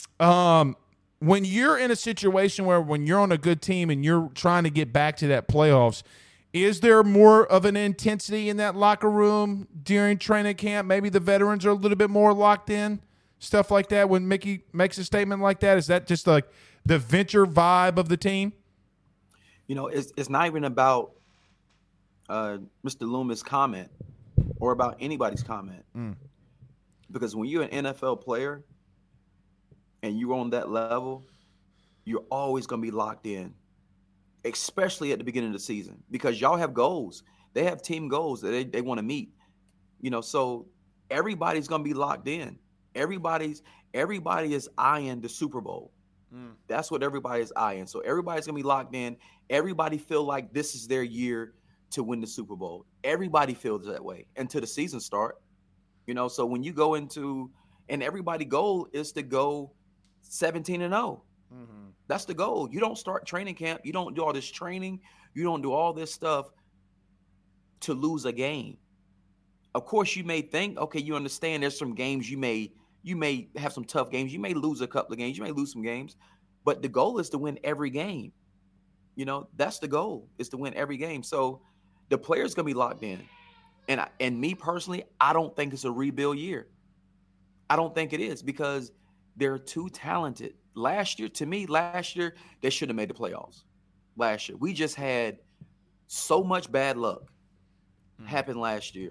Speaker 3: When you're in a situation when you're on a good team and you're trying to get back to that playoffs, is there more of an intensity in that locker room during training camp? Maybe the veterans are a little bit more locked in, stuff like that. When Mickey makes a statement like that, is that just like the venture vibe of the team?
Speaker 4: It's not even about Mr. Loomis' comment or about anybody's comment. Because when you're an NFL player and you're on that level, you're always going to be locked in, especially at the beginning of the season, because y'all have goals. They have team goals that they want to meet. So everybody's going to be locked in. Everybody is eyeing the Super Bowl. That's what everybody is eyeing. So everybody's going to be locked in. Everybody feel like this is their year to win the Super Bowl. Everybody feels that way until the season start. So when you go into, and everybody goal is to go 17-0. That's the goal. You don't start training camp. You don't do all this training. You don't do all this stuff to lose a game. Of course, you may think, okay, you understand there's some games you may have some tough games. You may lose a couple of games. You may lose some games. But the goal is to win every game. That's the goal, is to win every game. So the player's going to be locked in. And me personally, I don't think it's a rebuild year. I don't think it is, because they're too talented. Last year, they should have made the playoffs. Last year. We just had so much bad luck happen last year.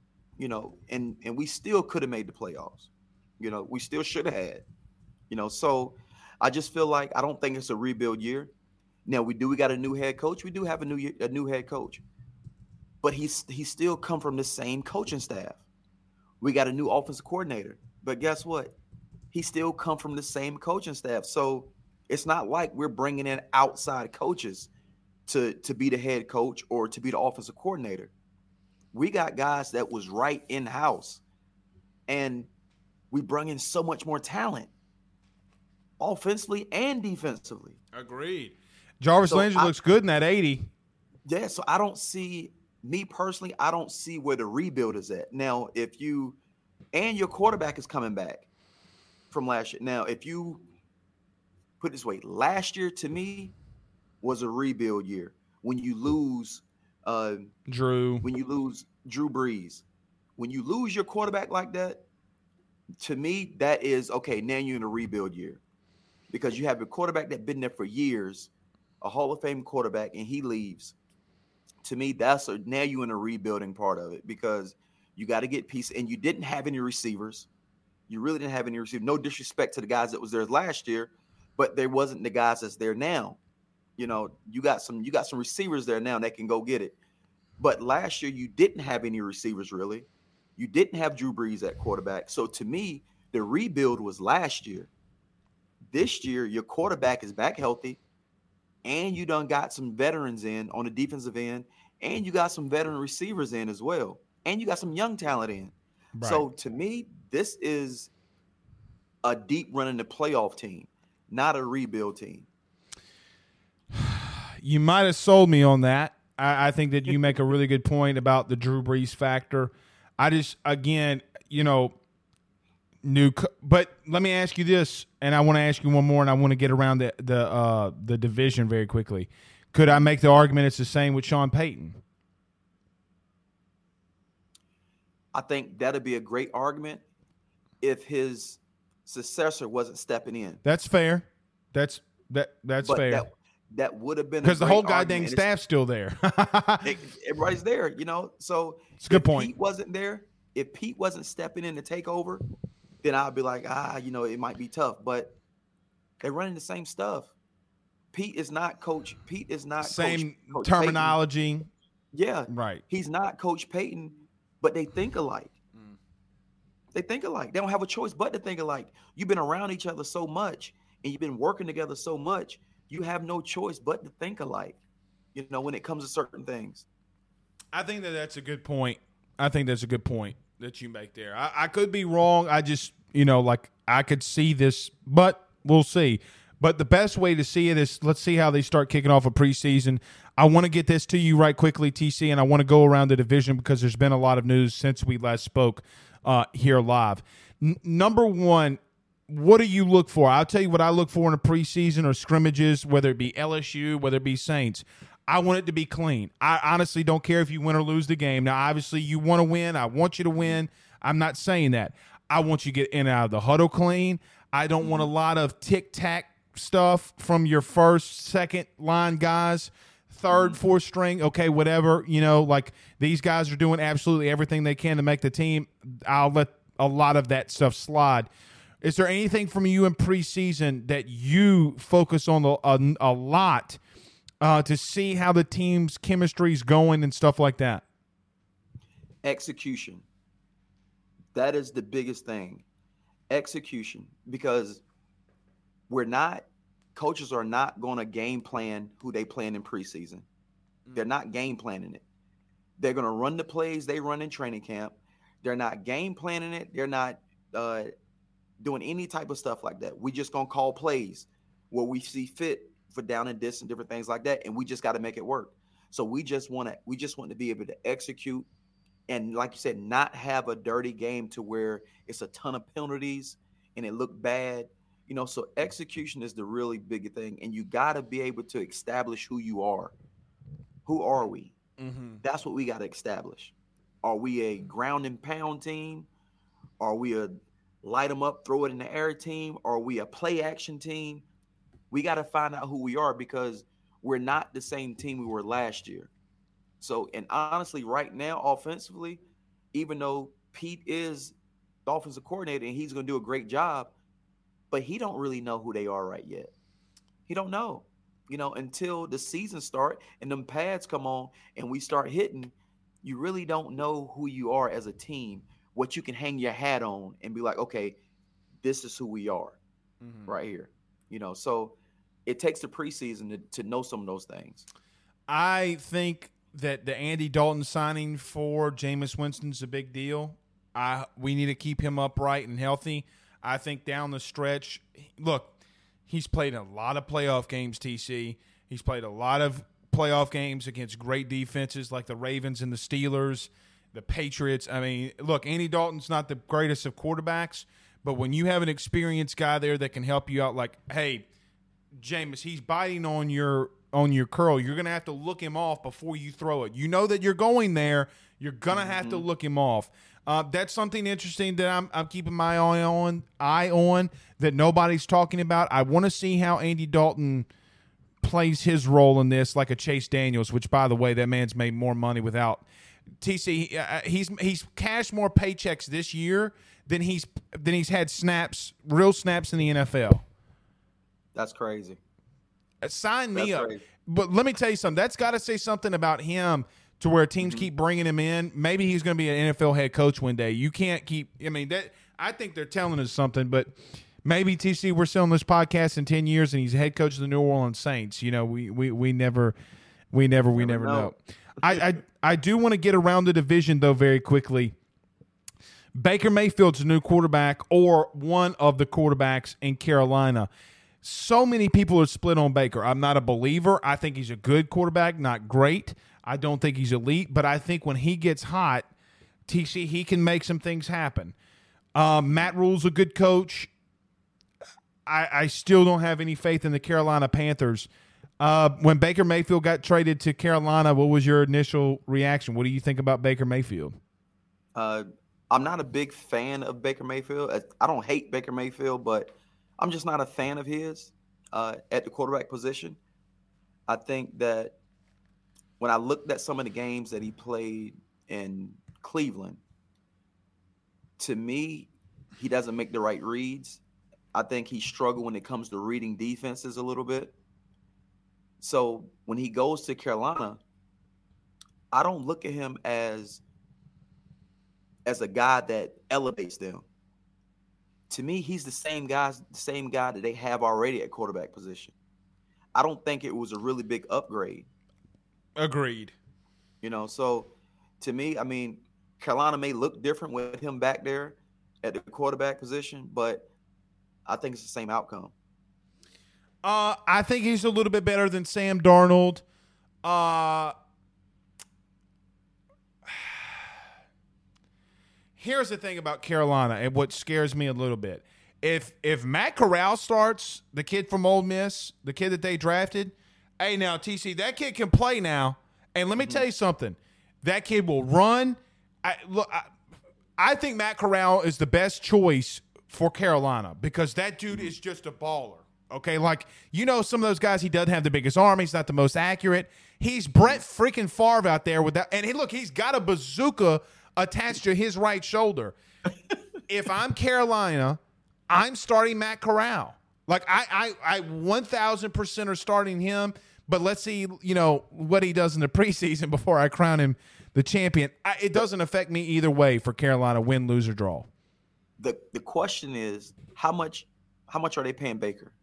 Speaker 4: And we still could have made the playoffs. We still should have had. So I just feel like I don't think it's a rebuild year. Now we got a new head coach. We do have a new head coach. But he still come from the same coaching staff. We got a new offensive coordinator. But guess what? He still come from the same coaching staff. So it's not like we're bringing in outside coaches to be the head coach or to be the offensive coordinator. We got guys that was right in-house. And we bring in so much more talent, offensively and defensively.
Speaker 3: Agreed. Jarvis Landry looks good in that 80.
Speaker 4: Yeah, so I don't see – me personally, I don't see where the rebuild is at. Now, your quarterback is coming back from last year. Now, if you put it this way, last year to me was a rebuild year. When you lose Drew Brees, when you lose your quarterback like that, to me, that is, okay, now you're in a rebuild year. Because you have a quarterback that's been there for years, a Hall of Fame quarterback, and he leaves. To me, now you're in a rebuilding part of it, because you got to get pieces, and you didn't have any receivers. You really didn't have any receivers. No disrespect to the guys that was there last year, but there wasn't the guys that's there now. You got some receivers there now that can go get it. But last year you didn't have any receivers really. You didn't have Drew Brees at quarterback. So to me, the rebuild was last year. This year, your quarterback is back healthy, and you done got some veterans in on the defensive end, and you got some veteran receivers in as well, and you got some young talent in. Right. So to me, this is a deep run in the playoff team, not a rebuild team.
Speaker 3: You might have sold me on that. I think that you make a really good point about the Drew Brees factor. I just, again, but let me ask you this, and I want to ask you one more, and I want to get around the division very quickly. Could I make the argument it's the same with Sean Payton?
Speaker 4: I think that'd be a great argument if his successor wasn't stepping in.
Speaker 3: That's fair. That's fair.
Speaker 4: That would have been
Speaker 3: because the whole goddamn staff's still there.
Speaker 4: Everybody's there, So
Speaker 3: it's a good point.
Speaker 4: If Pete wasn't stepping in to take over, then I'd be like, it might be tough. But they're running the same stuff. Pete is not coach. Pete is not
Speaker 3: same
Speaker 4: coach
Speaker 3: terminology.
Speaker 4: Payton. Yeah,
Speaker 3: Right.
Speaker 4: he's not Coach Payton, but they think alike. They think alike. They don't have a choice but to think alike. You've been around each other so much and you've been working together so much, you have no choice but to think alike, when it comes to certain things.
Speaker 3: I think that's a good point. I think that's a good point that you make there. I could be wrong. I just, I could see this, but we'll see. But the best way to see it is let's see how they start kicking off a preseason. I want to get this to you right quickly, TC, and I want to go around the division because there's been a lot of news since we last spoke here live. Number one, what do you look for? I'll tell you what I look for in a preseason or scrimmages, whether it be LSU, whether it be Saints. I want it to be clean. I honestly don't care if you win or lose the game. Now, obviously, you want to win. I want you to win. I'm not saying that. I want you to get in and out of the huddle clean. I don't want a lot of tic-tac stuff from your first, second line guys, third, fourth string, okay, whatever. Like these guys are doing absolutely everything they can to make the team. I'll let a lot of that stuff slide. Is there anything from you in preseason that you focus on a lot to see how the team's chemistry is going and stuff like that?
Speaker 4: Execution. That is the biggest thing. Execution. Because coaches are not going to game plan who they plan in preseason. They're not game planning it. They're going to run the plays they run in training camp. They're not game planning it. They're not doing any type of stuff like that. We just going to call plays where we see fit for down and dis and different things like that, and we just got to make it work. So we just want to be able to execute and, like you said, not have a dirty game to where it's a ton of penalties and it look bad. So execution is the really big thing, and you got to be able to establish who you are. Who are we? Mm-hmm. That's what we got to establish. Are we a ground and pound team? Are we a light them up, throw it in the air team? Are we a play action team? We got to find out who we are because we're not the same team we were last year. So, and honestly, right now, offensively, even though Pete is the offensive coordinator and he's going to do a great job, but he don't really know who they are right yet. He don't know, until the season start and them pads come on and we start hitting, you really don't know who you are as a team, what you can hang your hat on and be like, okay, this is who we are right here. So it takes the preseason to know some of those things.
Speaker 3: I think that the Andy Dalton signing for Jameis Winston's a big deal. We need to keep him upright and healthy. I think down the stretch, look, he's played a lot of playoff games, TC. He's played a lot of playoff games against great defenses like the Ravens and the Steelers, the Patriots. I mean, look, Andy Dalton's not the greatest of quarterbacks, but when you have an experienced guy there that can help you out, like, hey, Jameis, he's biting on your curl. You're going to have to look him off before you throw it. You know that you're going there. You're going to have to look him off. That's something interesting that I'm keeping my eye on that nobody's talking about. I want to see how Andy Dalton plays his role in this, like a Chase Daniels, which, by the way, that man's made more money without TC. He's cashed more paychecks this year than he's had real snaps in the NFL.
Speaker 4: That's crazy.
Speaker 3: Sign me up. Crazy. But let me tell you something. That's got to say something about him to where teams keep bringing him in. Maybe he's going to be an NFL head coach one day. You can't keep – I think they're telling us something, but maybe, TC, we're selling this podcast in 10 years and he's head coach of the New Orleans Saints. We never know. I do want to get around the division, though, very quickly. Baker Mayfield's a new quarterback or one of the quarterbacks in Carolina. So many people are split on Baker. I'm not a believer. I think he's a good quarterback, not great. I don't think he's elite, but I think when he gets hot, TC, he can make some things happen. Matt Rule's a good coach. I still don't have any faith in the Carolina Panthers. When Baker Mayfield got traded to Carolina, what was your initial reaction? What do you think about Baker Mayfield?
Speaker 4: I'm not a big fan of Baker Mayfield. I don't hate Baker Mayfield, but I'm just not a fan of his at the quarterback position. I think that when I looked at some of the games that he played in Cleveland, to me, he doesn't make the right reads. I think he struggled when it comes to reading defenses a little bit. So when he goes to Carolina, I don't look at him as a guy that elevates them. To me, he's the same guy that they have already at quarterback position. I don't think it was a really big upgrade.
Speaker 3: Agreed.
Speaker 4: So to me, I mean, Carolina may look different with him back there at the quarterback position, but I think it's the same outcome.
Speaker 3: I think he's a little bit better than Sam Darnold. Here's the thing about Carolina and what scares me a little bit. If Matt Corral starts, the kid from Ole Miss, the kid that they drafted, hey, now, TC, that kid can play now. And let me tell you something. That kid will run. I think Matt Corral is the best choice for Carolina because that dude is just a baller. Okay, some of those guys, he doesn't have the biggest arm. He's not the most accurate. He's Brett freaking Favre out there with that. And he's got a bazooka attached to his right shoulder. If I'm Carolina, I'm starting Matt Corral. I 1,000% are starting him. But let's see, what he does in the preseason before I crown him the champion. It doesn't affect me either way for Carolina, win, lose, or draw.
Speaker 4: The question is, how much are they paying Baker?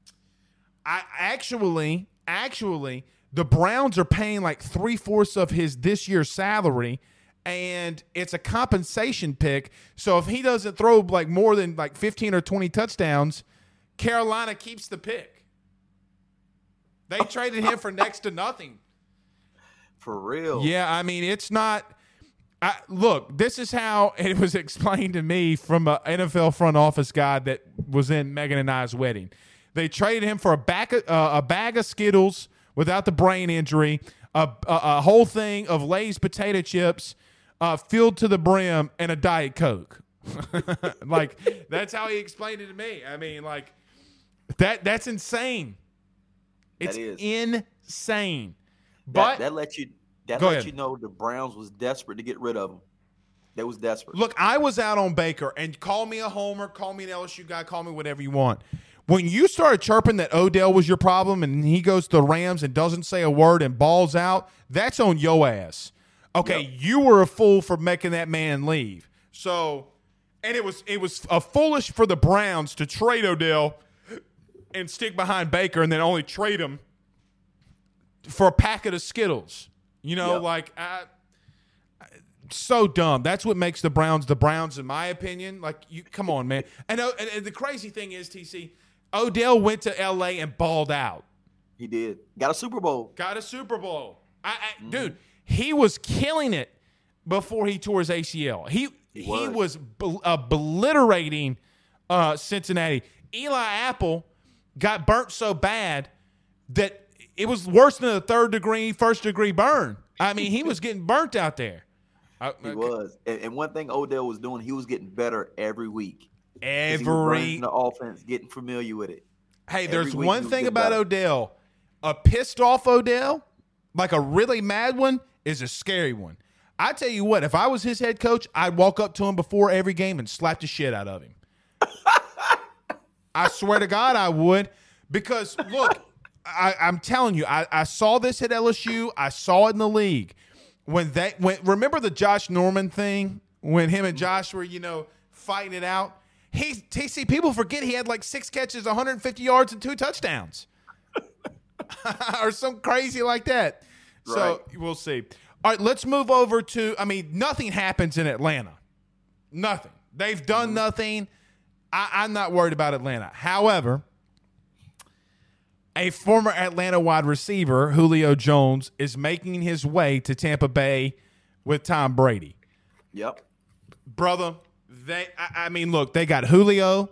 Speaker 3: Actually, the Browns are paying like 3/4 of his this year's salary, and it's a compensation pick. So if he doesn't throw more than 15 or 20 touchdowns, Carolina keeps the pick. They traded him for next to nothing.
Speaker 4: For real?
Speaker 3: Yeah, I mean, it's not look, this is how it was explained to me from an NFL front office guy that was in Megan and I's wedding. They traded him for a bag of Skittles without the brain injury, a whole thing of Lay's potato chips filled to the brim, and a Diet Coke. That's how he explained it to me. I mean, that's insane. It's insane. But
Speaker 4: that lets you know the Browns was desperate to get rid of him. They was desperate.
Speaker 3: Look, I was out on Baker, and call me a homer, call me an LSU guy, call me whatever you want. When you started chirping that Odell was your problem and he goes to the Rams and doesn't say a word and balls out, that's on your ass. Okay, yep. You were a fool for making that man leave. So, and it was foolish for the Browns to trade Odell and stick behind Baker and then only trade him for a packet of Skittles. Yep. So dumb. That's what makes the Browns, in my opinion. Come on, man. And the crazy thing is, TC, Odell went to L.A. and balled out.
Speaker 4: He did. Got a Super Bowl.
Speaker 3: Dude, he was killing it before he tore his ACL. He was obliterating Cincinnati. Eli Apple got burnt so bad that it was worse than a first-degree burn. I mean, he was getting burnt out there.
Speaker 4: He was. And one thing Odell was doing, he was getting better every week.
Speaker 3: He was
Speaker 4: running the offense, getting familiar with it.
Speaker 3: Hey, there's one thing about Odell. A pissed-off Odell, like a really mad one, is a scary one. I tell you what, if I was his head coach, I'd walk up to him before every game and slap the shit out of him. I swear to God I would. Because, look, I'm telling you, I saw this at LSU. I saw it in the league. Remember the Josh Norman thing when him and Josh were, fighting it out? TC, people forget he had 6 catches, 150 yards, and 2 touchdowns. Or something crazy like that. Right. So we'll see. All right, let's move over to, nothing happens in Atlanta. Nothing. They've done nothing. I'm not worried about Atlanta. However, a former Atlanta wide receiver, Julio Jones, is making his way to Tampa Bay with Tom Brady.
Speaker 4: Yep.
Speaker 3: Brother, look, they got Julio,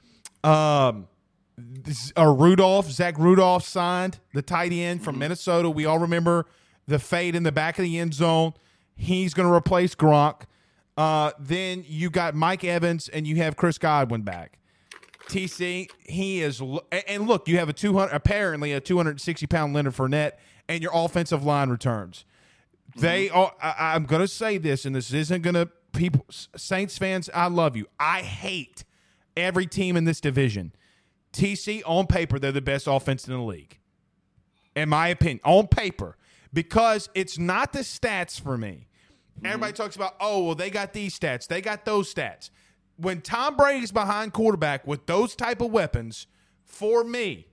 Speaker 3: Zach Rudolph signed, the tight end from Minnesota. We all remember the fade in the back of the end zone. He's going to replace Gronk. Then you got Mike Evans, and you have Chris Godwin back. TC, he is, and look, you have apparently a 260-pound Leonard Fournette, and your offensive line returns. They are. I'm going to say this, and this isn't going to Saints fans. I love you. I hate every team in this division. TC, on paper, they're the best offense in the league, in my opinion, on paper, because it's not the stats for me. Everybody talks about, oh, well, they got these stats. They got those stats. When Tom Brady's behind quarterback with those type of weapons, for me,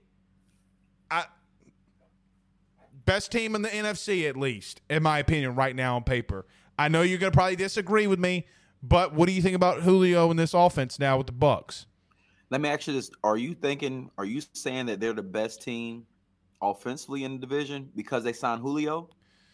Speaker 3: best team in the NFC, at least, in my opinion, right now on paper. I know you're going to probably disagree with me, but what do you think about Julio and this offense now with the Bucs?
Speaker 4: Let me ask you this. Are you saying that they're the best team offensively in the division because they signed Julio?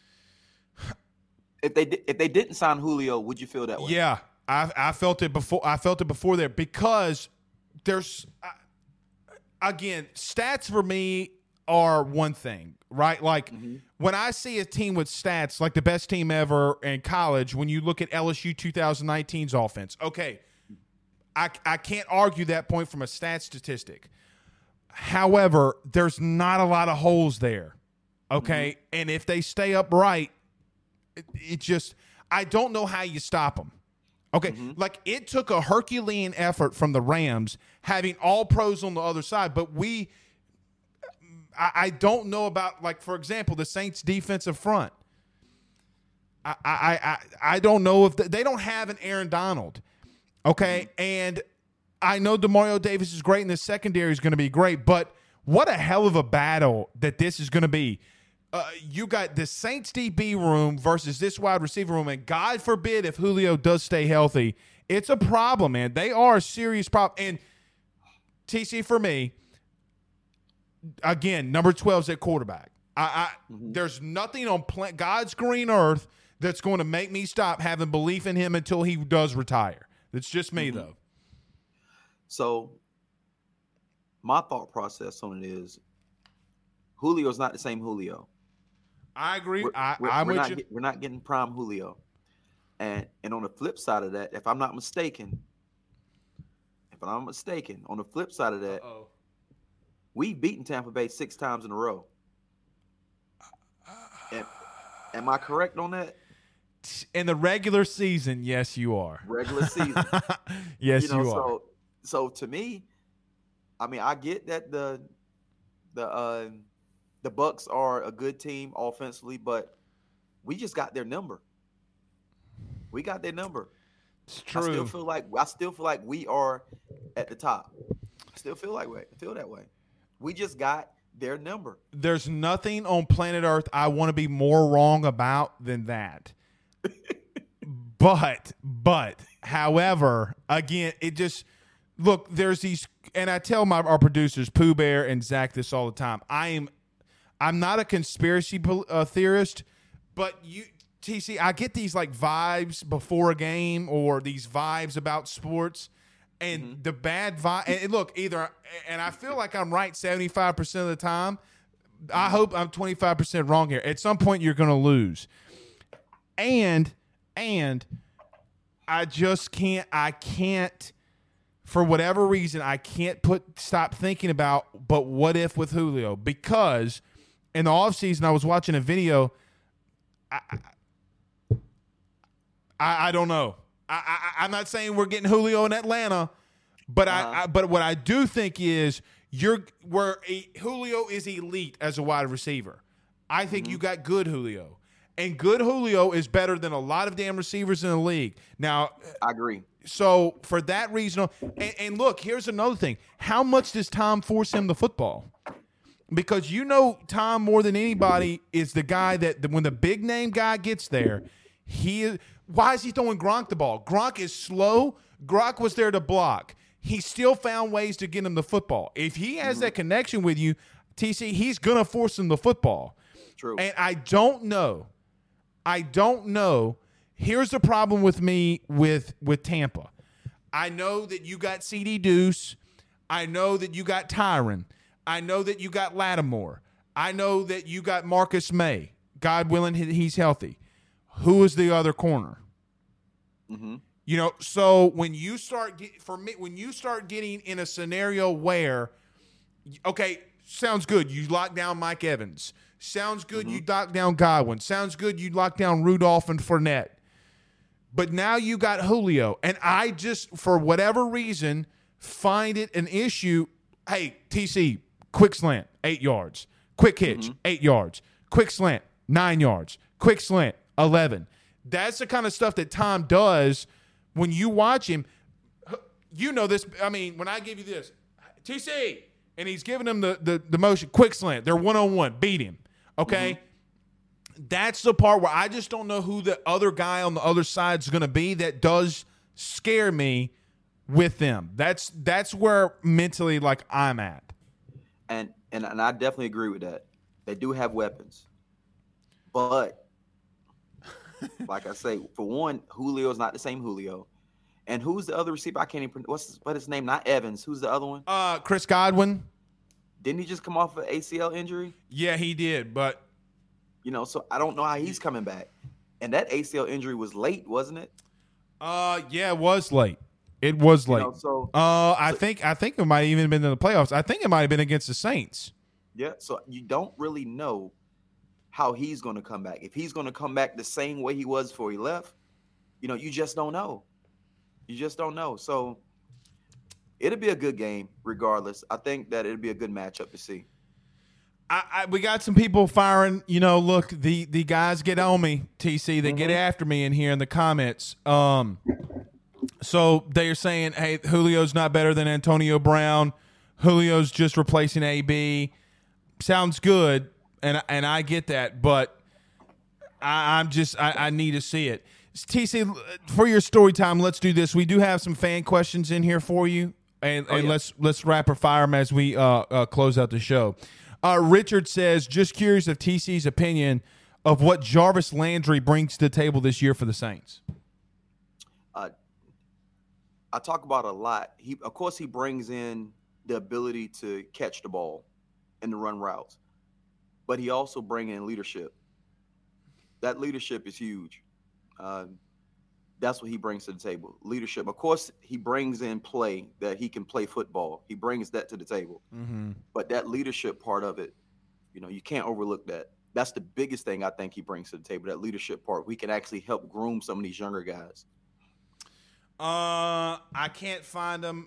Speaker 4: If they didn't sign Julio, would you feel that way?
Speaker 3: Yeah, I felt it before. I felt it before there because there's again, stats for me are one thing, right? Like when I see a team with stats, like the best team ever in college, when you look at LSU 2019's offense, okay, I can't argue that point from a stat statistic. However, there's not a lot of holes there, okay? And if they stay upright, it just – I don't know how you stop them. Okay, like it took a Herculean effort from the Rams having all pros on the other side, but I don't know about, like, for example, the Saints' defensive front. I don't know if they don't have an Aaron Donald, okay? And I know DeMario Davis is great and the secondary is going to be great, but what a hell of a battle that this is going to be. You got the Saints DB room versus this wide receiver room, and God forbid if Julio does stay healthy, it's a problem, man. They are a serious problem. And TC, for me, again, number 12 is at quarterback. There's nothing on God's green earth that's going to make me stop having belief in him until he does retire. That's just me, though.
Speaker 4: So my thought process on it is Julio's not the same Julio.
Speaker 3: I agree.
Speaker 4: We're not getting prime Julio. And on the flip side of that, if I'm not mistaken, on the flip side of that, we've beaten Tampa Bay 6 times in a row. Am I correct on that?
Speaker 3: In the regular season, yes, you are.
Speaker 4: Regular season.
Speaker 3: Yes, you are.
Speaker 4: So to me, I mean, I get that the Bucs are a good team offensively, but we just got their number. We got their number.
Speaker 3: It's true.
Speaker 4: I still feel like we are at the top. I still feel that way. We just got their number.
Speaker 3: There's nothing on planet Earth I want to be more wrong about than that. But, however, again, it just look. There's these, and I tell our producers, Pooh Bear and Zach, this all the time. I'm not a conspiracy theorist, but TC, I get these like vibes before a game or these vibes about sports, and the bad vibe. And look, and I feel like I'm right 75% of the time. I hope I'm 25% wrong here. At some point, you're going to lose, and I just can't. I can't. For whatever reason, I can't stop thinking about, but what if with Julio? Because in the offseason, I was watching a video. I don't know. I'm not saying we're getting Julio in Atlanta, but but what I do think is Julio is elite as a wide receiver. I think you got good Julio. And good Julio is better than a lot of damn receivers in the league. Now,
Speaker 4: I agree.
Speaker 3: So for that reason, and look, here's another thing. How much does Tom force him the football? Because Tom more than anybody is the guy that when the big name guy gets there, why is he throwing Gronk the ball? Gronk is slow. Gronk was there to block. He still found ways to get him the football. If he has that connection with you, TC, he's going to force him the football.
Speaker 4: True.
Speaker 3: And I don't know. Here's the problem with me with Tampa. I know that you got CD Deuce. I know that you got Tyron. I know that you got Lattimore. I know that you got Marcus May. God willing, he's healthy. Who is the other corner? So when you start getting in a scenario where, okay, sounds good. You lock down Mike Evans. Sounds good. You lock down Godwin. Sounds good. You lock down Rudolph and Fournette. But now you got Julio. And I just, for whatever reason, find it an issue. Hey, TC, quick slant, 8 yards. Quick hitch, 8 yards. Quick slant, 9 yards. Quick slant, 11. That's the kind of stuff that Tom does when you watch him. You know this. I mean, when I give you this, TC, and he's giving him the motion, quick slant. They're one-on-one. Beat him. Okay? Mm-hmm. That's the part where I just don't know who the other guy on the other side is going to be that does scare me with them. That's where mentally, like, I'm at.
Speaker 4: And I definitely agree with that. They do have weapons. But, like I say, for one, Julio's not the same Julio. And who's the other receiver? I can't even – what's his name? Not Evans. Who's the other one?
Speaker 3: Chris Godwin.
Speaker 4: Didn't he just come off an ACL injury?
Speaker 3: Yeah, he did, but –
Speaker 4: so I don't know how he's coming back. And that ACL injury was late, wasn't it?
Speaker 3: Yeah, it was late. It was late. I think it might have even been in the playoffs. I think it might have been against the Saints.
Speaker 4: Yeah, so you don't really know how he's going to come back. If he's going to come back the same way he was before he left, you just don't know. You just don't know. So it'll be a good game regardless. I think that it'll be a good matchup to see.
Speaker 3: We got some people firing. Look, the guys get on me, TC. They get after me in here in the comments. So they are saying, hey, Julio's not better than Antonio Brown. Julio's just replacing AB. Sounds good, and I get that, but I need to see it. TC, for your story time, let's do this. We do have some fan questions in here for you, and let's rapid fire them as we close out the show. Richard says, just curious of TC's opinion of what Jarvis Landry brings to the table this year for the Saints.
Speaker 4: I talk about a lot. Of course, he brings in the ability to catch the ball and to run routes, but he also brings in leadership. That leadership is huge. That's what he brings to the table. Leadership. Of course, he brings in play that he can play football. He brings that to the table. Mm-hmm. But that leadership part of it, you can't overlook that. That's the biggest thing I think he brings to the table, that leadership part. We can actually help groom some of these younger guys.
Speaker 3: I can't find them.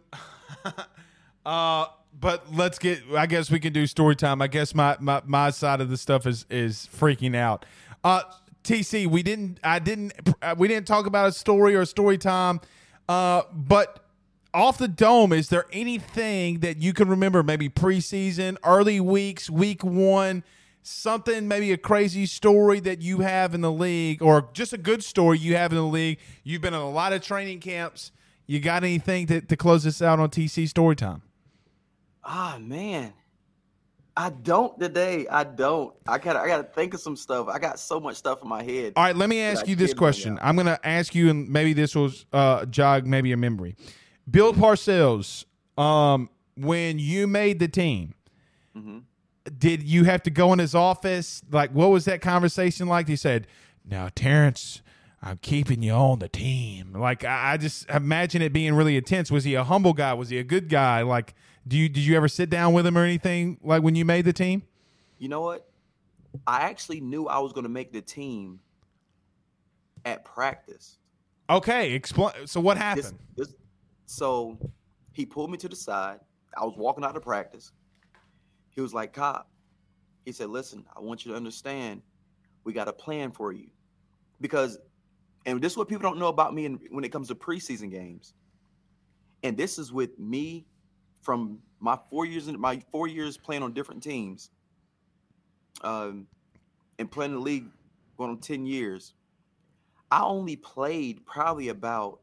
Speaker 3: But I guess we can do story time. I guess my side of the stuff is freaking out. TC, we didn't talk about a story or story time. But off the dome, is there anything that you can remember, maybe preseason, early weeks, week one, something, maybe a crazy story that you have in the league, or just a good story you have in the league? You've been in a lot of training camps. You got anything to close this out on TC story time?
Speaker 4: Man. I don't today. I don't. I gotta think of some stuff. I got so much stuff in my head.
Speaker 3: All right, let me ask you this question. I'm going to ask you, and maybe this will jog maybe your memory. Bill Parcells, when you made the team, did you have to go in his office? Like, what was that conversation like? He said, "Now, Terrence, I'm keeping you on the team." Like, I just imagine it being really intense. Was he a humble guy? Was he a good guy? Like, did you ever sit down with him or anything, like when you made the team?
Speaker 4: You know what? I actually knew I was going to make the team at practice.
Speaker 3: Okay, explain. So what happened?
Speaker 4: So he pulled me to the side. I was walking out of practice. He was like, "Cop," he said, "Listen, I want you to understand, we got a plan for you." Because, and this is what people don't know about me when it comes to preseason games. And this is with me from my 4 years playing on different teams, and playing in the league going on 10 years. I only played probably about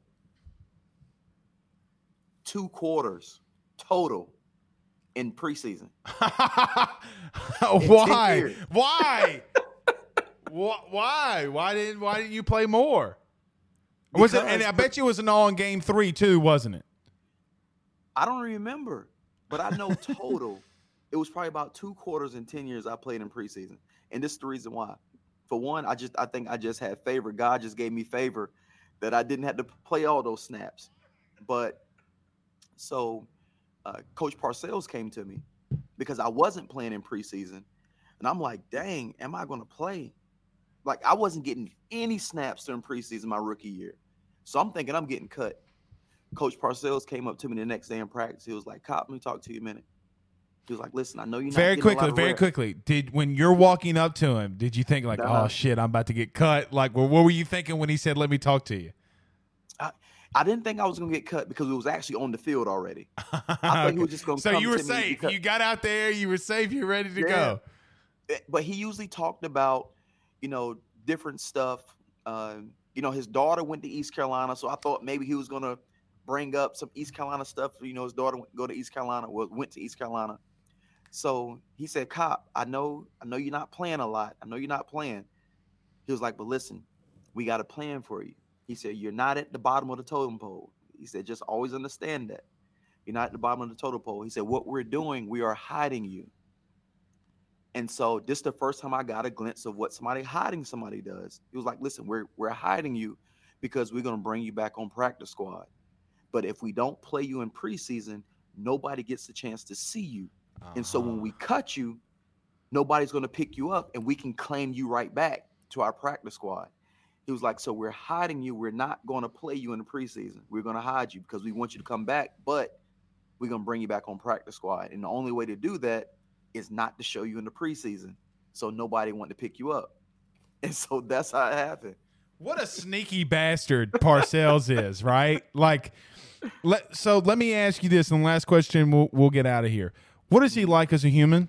Speaker 4: 2 quarters total in preseason.
Speaker 3: Why? Why didn't you play more? Was it? And I bet you it was an all in game 3 too, wasn't it?
Speaker 4: I don't remember, but I know total it was probably about 2 quarters in 10 years I played in preseason. And this is the reason why. For one, I think I just had favor. God just gave me favor that I didn't have to play all those snaps. But so Coach Parcells came to me because I wasn't playing in preseason. And I'm like, dang, am I going to play? Like, I wasn't getting any snaps during preseason my rookie year. So I'm thinking I'm getting cut. Coach Parcells came up to me the next day in practice. He was like, "Cop, let me talk to you a minute." He was like, "Listen, I know you're not
Speaker 3: very
Speaker 4: getting a lot
Speaker 3: quickly,
Speaker 4: of
Speaker 3: very
Speaker 4: reps."
Speaker 3: quickly. When you're walking up to him, did you think like,
Speaker 4: Uh-huh.
Speaker 3: oh shit, I'm about to get cut? Like, what were you thinking when he said, "Let me talk to you"?
Speaker 4: I didn't think I was gonna get cut because it was actually on the field already. I thought he was just gonna
Speaker 3: So
Speaker 4: come
Speaker 3: you were
Speaker 4: to me
Speaker 3: safe.
Speaker 4: because-
Speaker 3: You got out there. You were safe. You're ready to
Speaker 4: Yeah.
Speaker 3: go.
Speaker 4: But he usually talked about, different stuff. His daughter went to East Carolina, so I thought maybe he was gonna bring up some East Carolina stuff. His daughter went to East Carolina. Went to East Carolina. So he said, "Cop, I know you're not playing a lot. I know you're not playing." He was like, "But listen, we got a plan for you." He said, "You're not at the bottom of the totem pole." He said, "Just always understand that. You're not at the bottom of the totem pole." He said, "What we're doing, we are hiding you." And so this is the first time I got a glimpse of what somebody hiding somebody does. He was like, "Listen, we're hiding you because we're going to bring you back on practice squad. But if we don't play you in preseason, nobody gets the chance to see you. And so when we cut you, nobody's going to pick you up and we can claim you right back to our practice squad." He was like, "So we're hiding you. We're not going to play you in the preseason. We're going to hide you because we want you to come back, but we're going to bring you back on practice squad. And the only way to do that is not to show you in the preseason. So nobody wanted to pick you up." And so that's how it happened.
Speaker 3: What a sneaky bastard Parcells is, right? Like, let me ask you this, and the last question, we'll get out of here. What is he like as a human?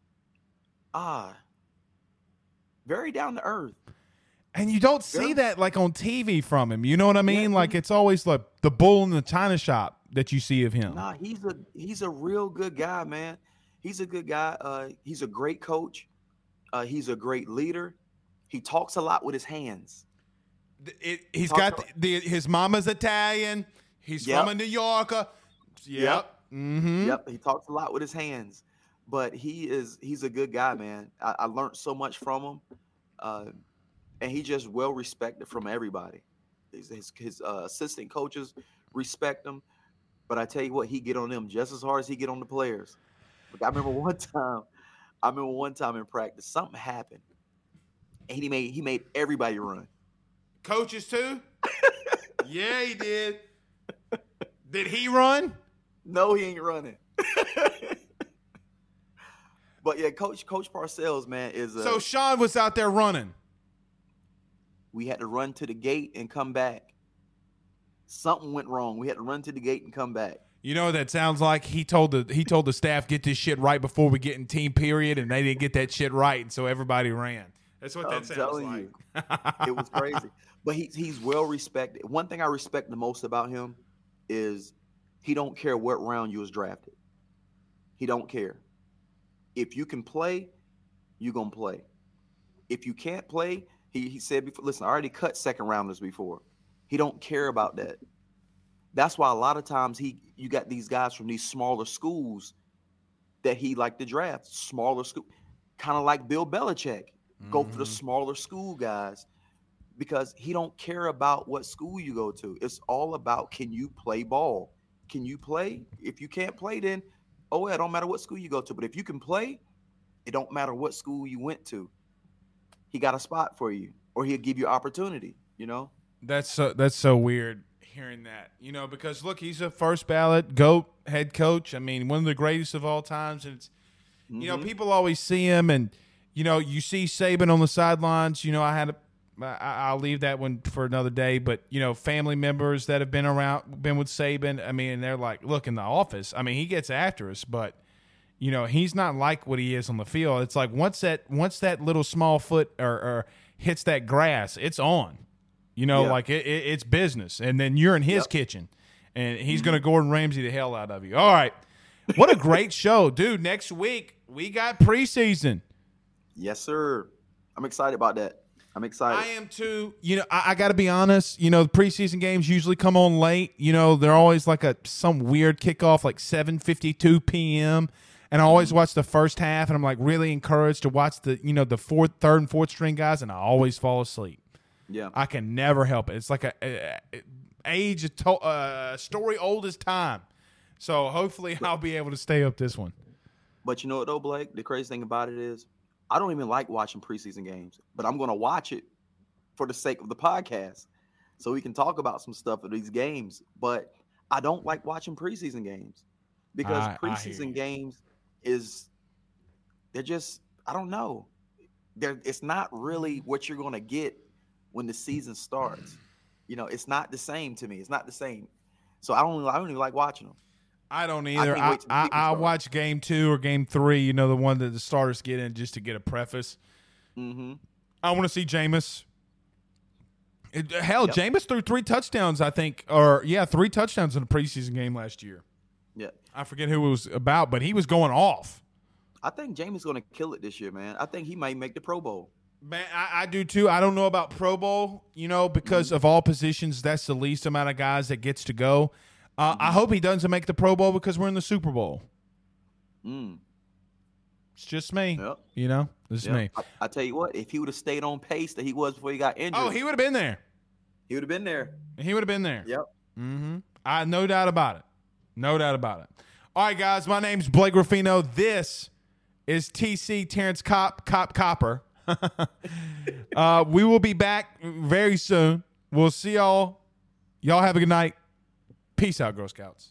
Speaker 4: Very down to earth.
Speaker 3: And you don't see that like on TV from him. You know what I mean? Like it's always like the bull in the china shop that you see of him.
Speaker 4: Nah, he's a real good guy, man. He's a good guy. He's a great coach. He's a great leader. He talks a lot with his hands.
Speaker 3: He's got his mama's Italian. He's from a New Yorker. Yep. Mm-hmm.
Speaker 4: Yep. He talks a lot with his hands, but he's a good guy, man. I learned so much from him. And he just well respected from everybody. His assistant coaches respect him, but I tell you what, he get on them just as hard as he get on the players. Like I remember one time in practice, something happened, and he made everybody run.
Speaker 3: Coaches too? Yeah, he did. Did he run?
Speaker 4: No, he ain't running. But yeah, Coach Parcells, man, is
Speaker 3: so Sean was out there running.
Speaker 4: We had to run to the gate and come back. Something went wrong. We had to run to the gate and come back.
Speaker 3: You know what that sounds like? He told the staff, get this shit right before we get in team period, and they didn't get that shit right, and so everybody ran. That's what that sounds like.
Speaker 4: It was crazy. But he's well respected. One thing I respect the most about him is he don't care what round you was drafted. He don't care. If you can play, you're going to play. If you can't play, he said before, listen, I already cut second rounders before. He don't care about that. That's why a lot of times you got these guys from these smaller schools that he like to draft. Smaller school, kind of like Bill Belichick. Go for the smaller school guys because he don't care about what school you go to. It's all about, can you play ball? Can you play? If you can't play, then it don't matter what school you go to. But if you can play, it don't matter what school you went to. He got a spot for you, or he'll give you opportunity,
Speaker 3: That's so weird hearing that, because look, he's a first ballot GOAT head coach. I mean, one of the greatest of all times. And it's, people always see him and, you see Saban on the sidelines. I'll leave that one for another day, but family members that have been with Saban. I mean, they're like, look, in the office, I mean, he gets after us, but he's not like what he is on the field. It's like once that little small foot or hits that grass, it's on. Like it's business. And then you're in his kitchen, and he's going to Gordon Ramsay the hell out of you. All right. What a great show, dude. Next week, we got preseason.
Speaker 4: Yes, sir. I'm excited about that. I'm excited.
Speaker 3: I am too. I got to be honest. The preseason games usually come on late. They're always like some weird kickoff, like 7:52 p.m., and I always watch the first half, and I'm like really encouraged to watch the third and fourth string guys, and I always fall asleep.
Speaker 4: Yeah,
Speaker 3: I can never help it. It's like a story old as time. So hopefully I'll be able to stay up this one.
Speaker 4: But you know what though, Blake? The crazy thing about it is I don't even like watching preseason games, but I'm going to watch it for the sake of the podcast so we can talk about some stuff of these games. But I don't like watching preseason games because preseason games, they're just, I don't know. It's not really what you're going to get when the season starts. It's not the same to me. It's not the same. So I don't even like watching them.
Speaker 3: I don't either. I watch game 2 or game 3, the one that the starters get in just to get a preface.
Speaker 4: Mm-hmm.
Speaker 3: I want to see Jameis. Jameis threw 3 touchdowns, I think, 3 touchdowns in a preseason game last year.
Speaker 4: Yeah.
Speaker 3: I forget who it was about, but he was going off.
Speaker 4: I think Jameis going to kill it this year, man. I think he might make the Pro Bowl.
Speaker 3: Man, I do too. I don't know about Pro Bowl, because of all positions, that's the least amount of guys that gets to go. I hope he doesn't make the Pro Bowl because we're in the Super Bowl. It's just me.
Speaker 4: Yep.
Speaker 3: This is me.
Speaker 4: I tell you what, if he would have stayed on pace that he was before he got injured.
Speaker 3: Oh, he would have been there.
Speaker 4: He would have been there.
Speaker 3: He would have been there.
Speaker 4: Yep.
Speaker 3: Mm-hmm. No doubt about it. No doubt about it. All right, guys, my name's Blake Ruffino. This is TC Terrence Copper. We will be back very soon. We'll see y'all. Y'all have a good night. Peace out, Girl Scouts.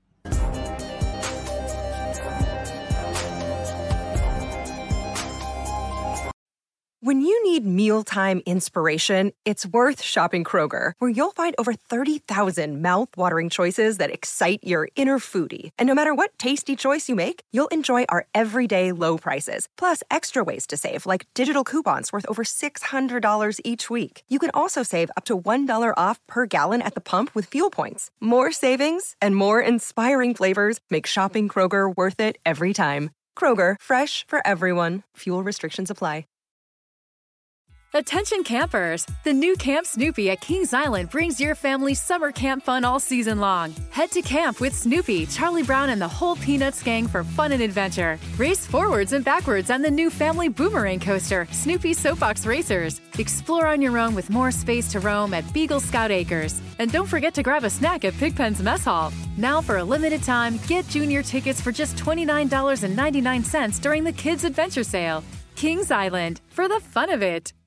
Speaker 5: When you need mealtime inspiration, it's worth shopping Kroger, where you'll find over 30,000 mouth-watering choices that excite your inner foodie. And no matter what tasty choice you make, you'll enjoy our everyday low prices, plus extra ways to save, like digital coupons worth over $600 each week. You can also save up to $1 off per gallon at the pump with fuel points. More savings and more inspiring flavors make shopping Kroger worth it every time. Kroger, fresh for everyone. Fuel restrictions apply.
Speaker 6: Attention campers! The new Camp Snoopy at Kings Island brings your family summer camp fun all season long. Head to camp with Snoopy, Charlie Brown, and the whole Peanuts gang for fun and adventure. Race forwards and backwards on the new family boomerang coaster, Snoopy Soapbox Racers. Explore on your own with more space to roam at Beagle Scout Acres. And don't forget to grab a snack at Pigpen's Mess Hall. Now for a limited time, get junior tickets for just $29.99 during the Kids Adventure Sale. Kings Island, for the fun of it.